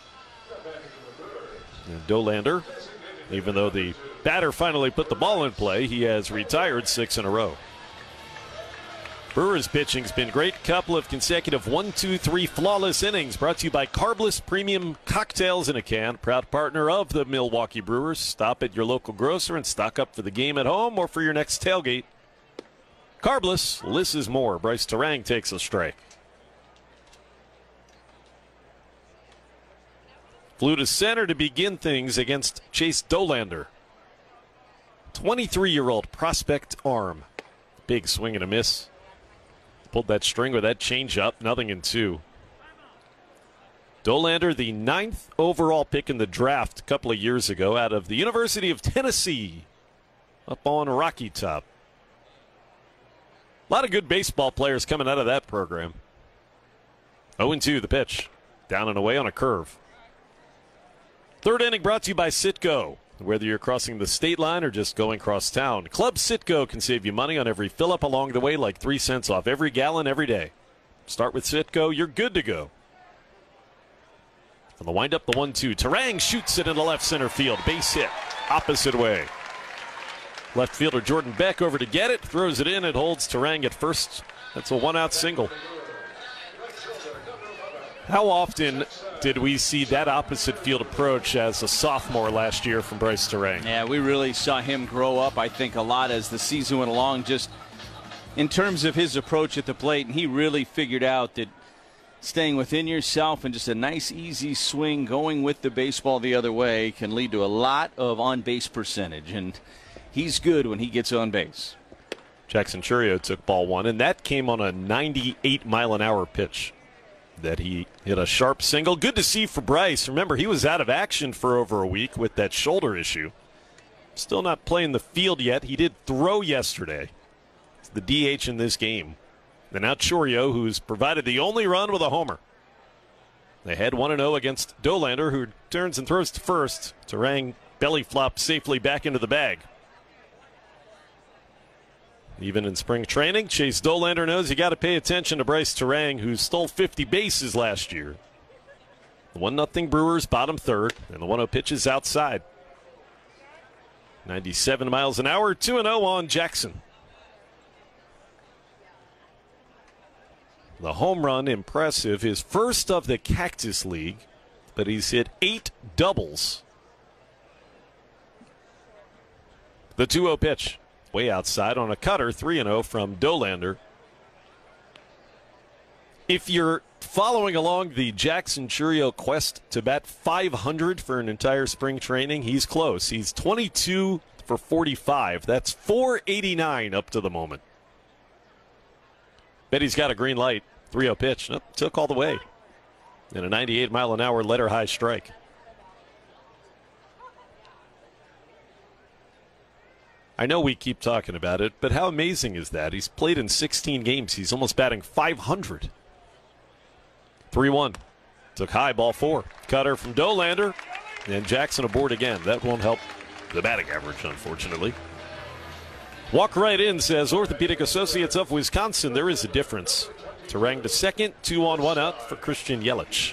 And Dollander, even though the batter finally put the ball in play, he has retired six in a row. Brewers pitching's been great. Couple of consecutive one, two, three flawless innings brought to you by Carbless Premium Cocktails in a Can, proud partner of the Milwaukee Brewers. Stop at your local grocer and stock up for the game at home or for your next tailgate. Carbless, less is more. Bryce Terang takes a strike. Flew to center to begin things against Chase Dollander. twenty-three-year-old prospect arm. Big swing and a miss. Pulled that string with that changeup. Nothing in two. Dollander, the ninth overall pick in the draft a couple of years ago out of the University of Tennessee. Up on Rocky Top. A lot of good baseball players coming out of that program. oh and two the pitch. Down and away on a curve. Third inning brought to you by Citgo. Whether you're crossing the state line or just going cross town, Club Citgo can save you money on every fill-up along the way, like three cents off every gallon every day. Start with Citgo, you're good to go. On the wind-up, the one two. Terang shoots it into left center field. Base hit. Opposite way. Left fielder Jordan Beck over to get it. Throws it in. It holds Terang at first. That's a one-out single. How often did we see that opposite field approach as a sophomore last year from Bryce Terang? Yeah, we really saw him grow up, I think, a lot as the season went along, just in terms of his approach at the plate. And he really figured out that staying within yourself and just a nice, easy swing going with the baseball the other way can lead to a lot of on-base percentage. And he's good when he gets on base. Jackson Chourio took ball one, and that came on a ninety-eight mile an hour pitch that he hit a sharp single. Good to see for Bryce. Remember, he was out of action for over a week with that shoulder issue. Still not playing the field yet. He did throw yesterday. It's the D H in this game. And now Chourio, who's provided the only run with a homer. They head one and oh against Dollander, who turns and throws to first. Terang belly flopped safely back into the bag. Even in spring training, Chase Dollander knows you got to pay attention to Bryce Terang, who stole fifty bases last year. The one nothing Brewers, bottom third, and the one oh pitch is outside. ninety-seven miles an hour, two and oh on Jackson. The home run, impressive. His first of the Cactus League, but he's hit eight doubles. The two oh pitch. Way outside on a cutter, three and oh from Dollander. If you're following along the Jackson Chourio quest to bat five hundred for an entire spring training, he's close. He's twenty-two for forty-five. That's four eighty-nine up to the moment. Bet he's got a green light. three oh pitch. Nope, took all the way. And a ninety-eight mile an hour letter high strike. I know we keep talking about it, but how amazing is that? He's played in sixteen games. He's almost batting five hundred. three one. Took high, ball four. Cutter from Dollander. And Jackson aboard again. That won't help the batting average, unfortunately. Walk right in, says Orthopedic Associates of Wisconsin. There is a difference. Turang to second, two on, one out for Christian Yelich.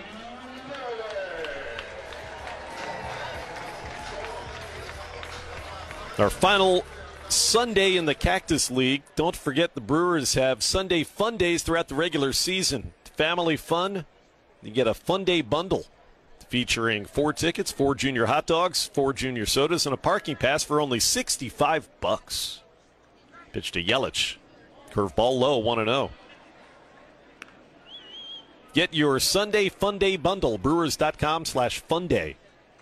Our final Sunday in the Cactus League. Don't forget the Brewers have Sunday fun days throughout the regular season. Family fun. You get a fun day bundle featuring four tickets, four junior hot dogs, four junior sodas, and a parking pass for only sixty-five bucks. Pitch to Yelich. Curveball low, one and oh. Get your Sunday Fun Day bundle, brewers.com slash fun day.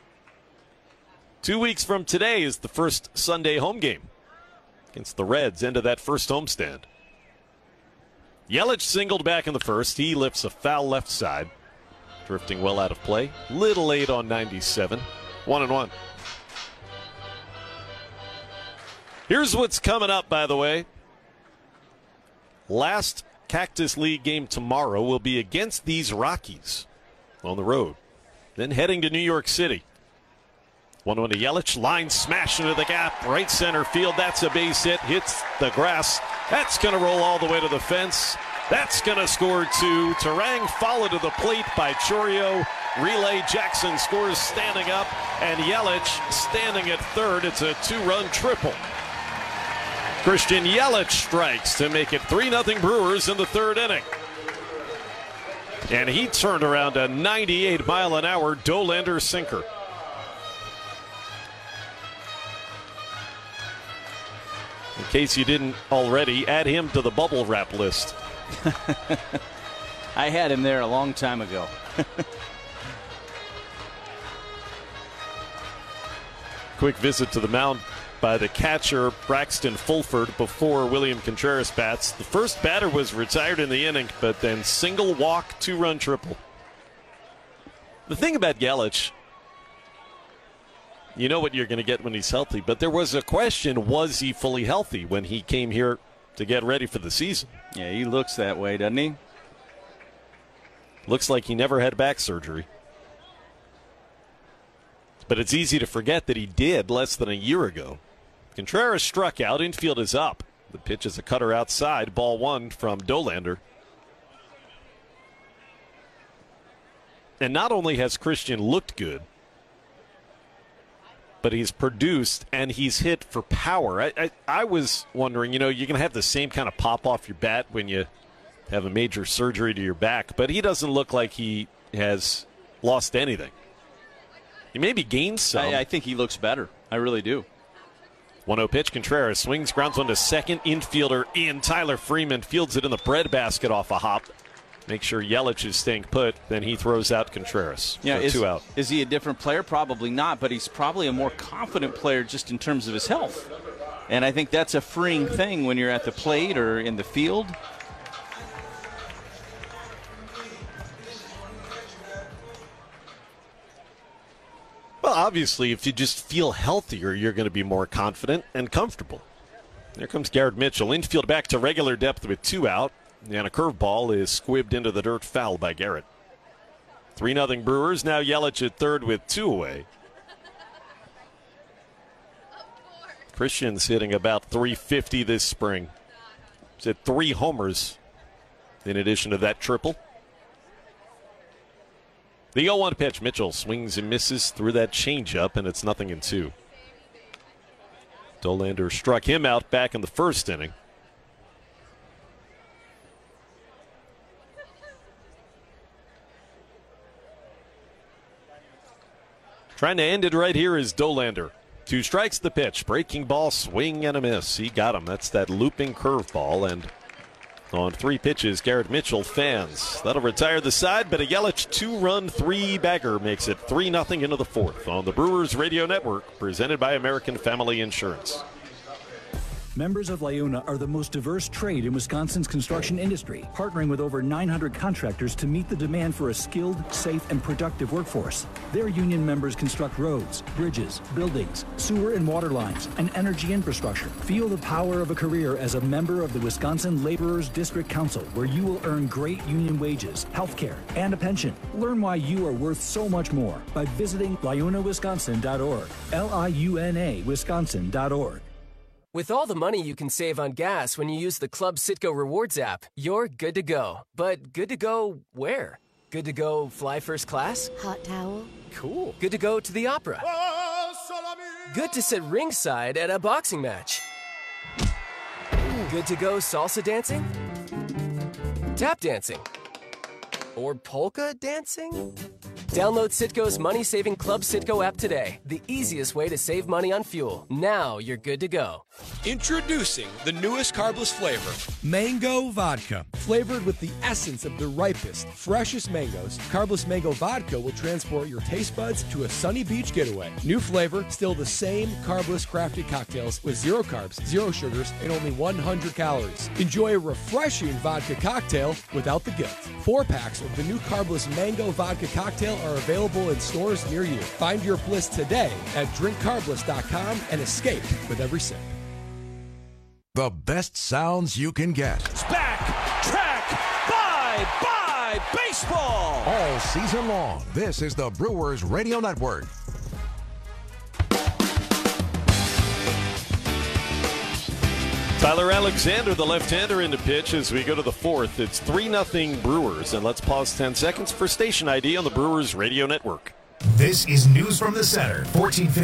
Two weeks from today is the first Sunday home game against the Reds, end of that first homestand. Yelich singled back in the first. He lifts a foul left side. Drifting well out of play. Little late on ninety-seven. One and one. Here's what's coming up, by the way. Last Cactus League game tomorrow will be against these Rockies on the road. Then heading to New York City. one one to Yelich. Line smash into the gap. Right center field. That's a base hit. Hits the grass. That's going to roll all the way to the fence. That's going to score two. Turang followed to the plate by Chourio. Relay Jackson scores standing up. And Yelich standing at third. It's a two-run triple. Christian Yelich strikes to make it three nothing Brewers in the third inning. And he turned around a ninety-eight mile an hour Dollander sinker. In case you didn't already, add him to the bubble wrap list. I had him there a long time ago. Quick visit to the mound by the catcher, Braxton Fulford, before William Contreras bats. The first batter was retired in the inning, but then single walk, two-run triple. The thing about Yelich, you know what you're going to get when he's healthy, but there was a question, was he fully healthy when he came here to get ready for the season? Yeah, he looks that way, doesn't he? Looks like he never had back surgery. But it's easy to forget that he did less than a year ago. Contreras struck out. Infield is up. The pitch is a cutter outside. Ball one from Dollander. And not only has Christian looked good, but he's produced and he's hit for power. I, I, I was wondering, you know, you're going to have the same kind of pop off your bat when you have a major surgery to your back, but he doesn't look like he has lost anything. He maybe gained some. I, I think he looks better. I really do. one oh pitch. Contreras swings, grounds one to second. Infielder in. Tyler Freeman fields it in the breadbasket off a hop. Make sure Yelich is staying put. Then he throws out Contreras. Yeah, is, two out. Is he a different player? Probably not, but he's probably a more confident player just in terms of his health. And I think that's a freeing thing when you're at the plate or in the field. Well, obviously, if you just feel healthier, you're going to be more confident and comfortable. There comes Garrett Mitchell. Infield back to regular depth with two out. And a curveball is squibbed into the dirt, foul by Garrett. three nothing Brewers. Now Yelich at third with two away. Christian's hitting about three fifty this spring. He's at three homers in addition to that triple. The oh one pitch. Mitchell swings and misses through that changeup, and it's nothing in two. Dollander struck him out back in the first inning. Trying to end it right here is Dollander. Two strikes the pitch. Breaking ball, swing and a miss. He got him. That's that looping curveball. And on three pitches, Garrett Mitchell fans. That'll retire the side, but a Yelich two-run three-bagger makes it three nothing into the fourth on the Brewers Radio Network, presented by American Family Insurance. Members of LiUNA are the most diverse trade in Wisconsin's construction industry, partnering with over nine hundred contractors to meet the demand for a skilled, safe, and productive workforce. Their union members construct roads, bridges, buildings, sewer and water lines, and energy infrastructure. Feel the power of a career as a member of the Wisconsin Laborers District Council, where you will earn great union wages, health care, and a pension. Learn why you are worth so much more by visiting liuna wisconsin dot org. L I U N A Wisconsin dot org. With all the money you can save on gas when you use the Club Citgo Rewards app, you're good to go. But good to go where? Good to go fly first class? Hot towel? Cool. Good to go to the opera? Good to sit ringside at a boxing match? Good to go salsa dancing? Tap dancing? Or polka dancing? Download Citgo's money-saving Club Citgo app today. The easiest way to save money on fuel. Now you're good to go. Introducing the newest carbless flavor, Mango Vodka. Flavored with the essence of the ripest, freshest mangoes, carbless mango vodka will transport your taste buds to a sunny beach getaway. New flavor, still the same carbless crafted cocktails with zero carbs, zero sugars, and only one hundred calories. Enjoy a refreshing vodka cocktail without the guilt. Four packs of the new carbless mango vodka cocktail are available in stores near you. Find your bliss today at drink carbless dot com and escape with every sip. The best sounds you can get. It's back, track, bye, bye, baseball. All season long, this is the Brewers Radio Network. Tyler Alexander, the left-hander, into pitch as we go to the fourth. It's three nothing Brewers, and let's pause ten seconds for station I D on the Brewers Radio Network. This is News from the Center, fourteen fifty.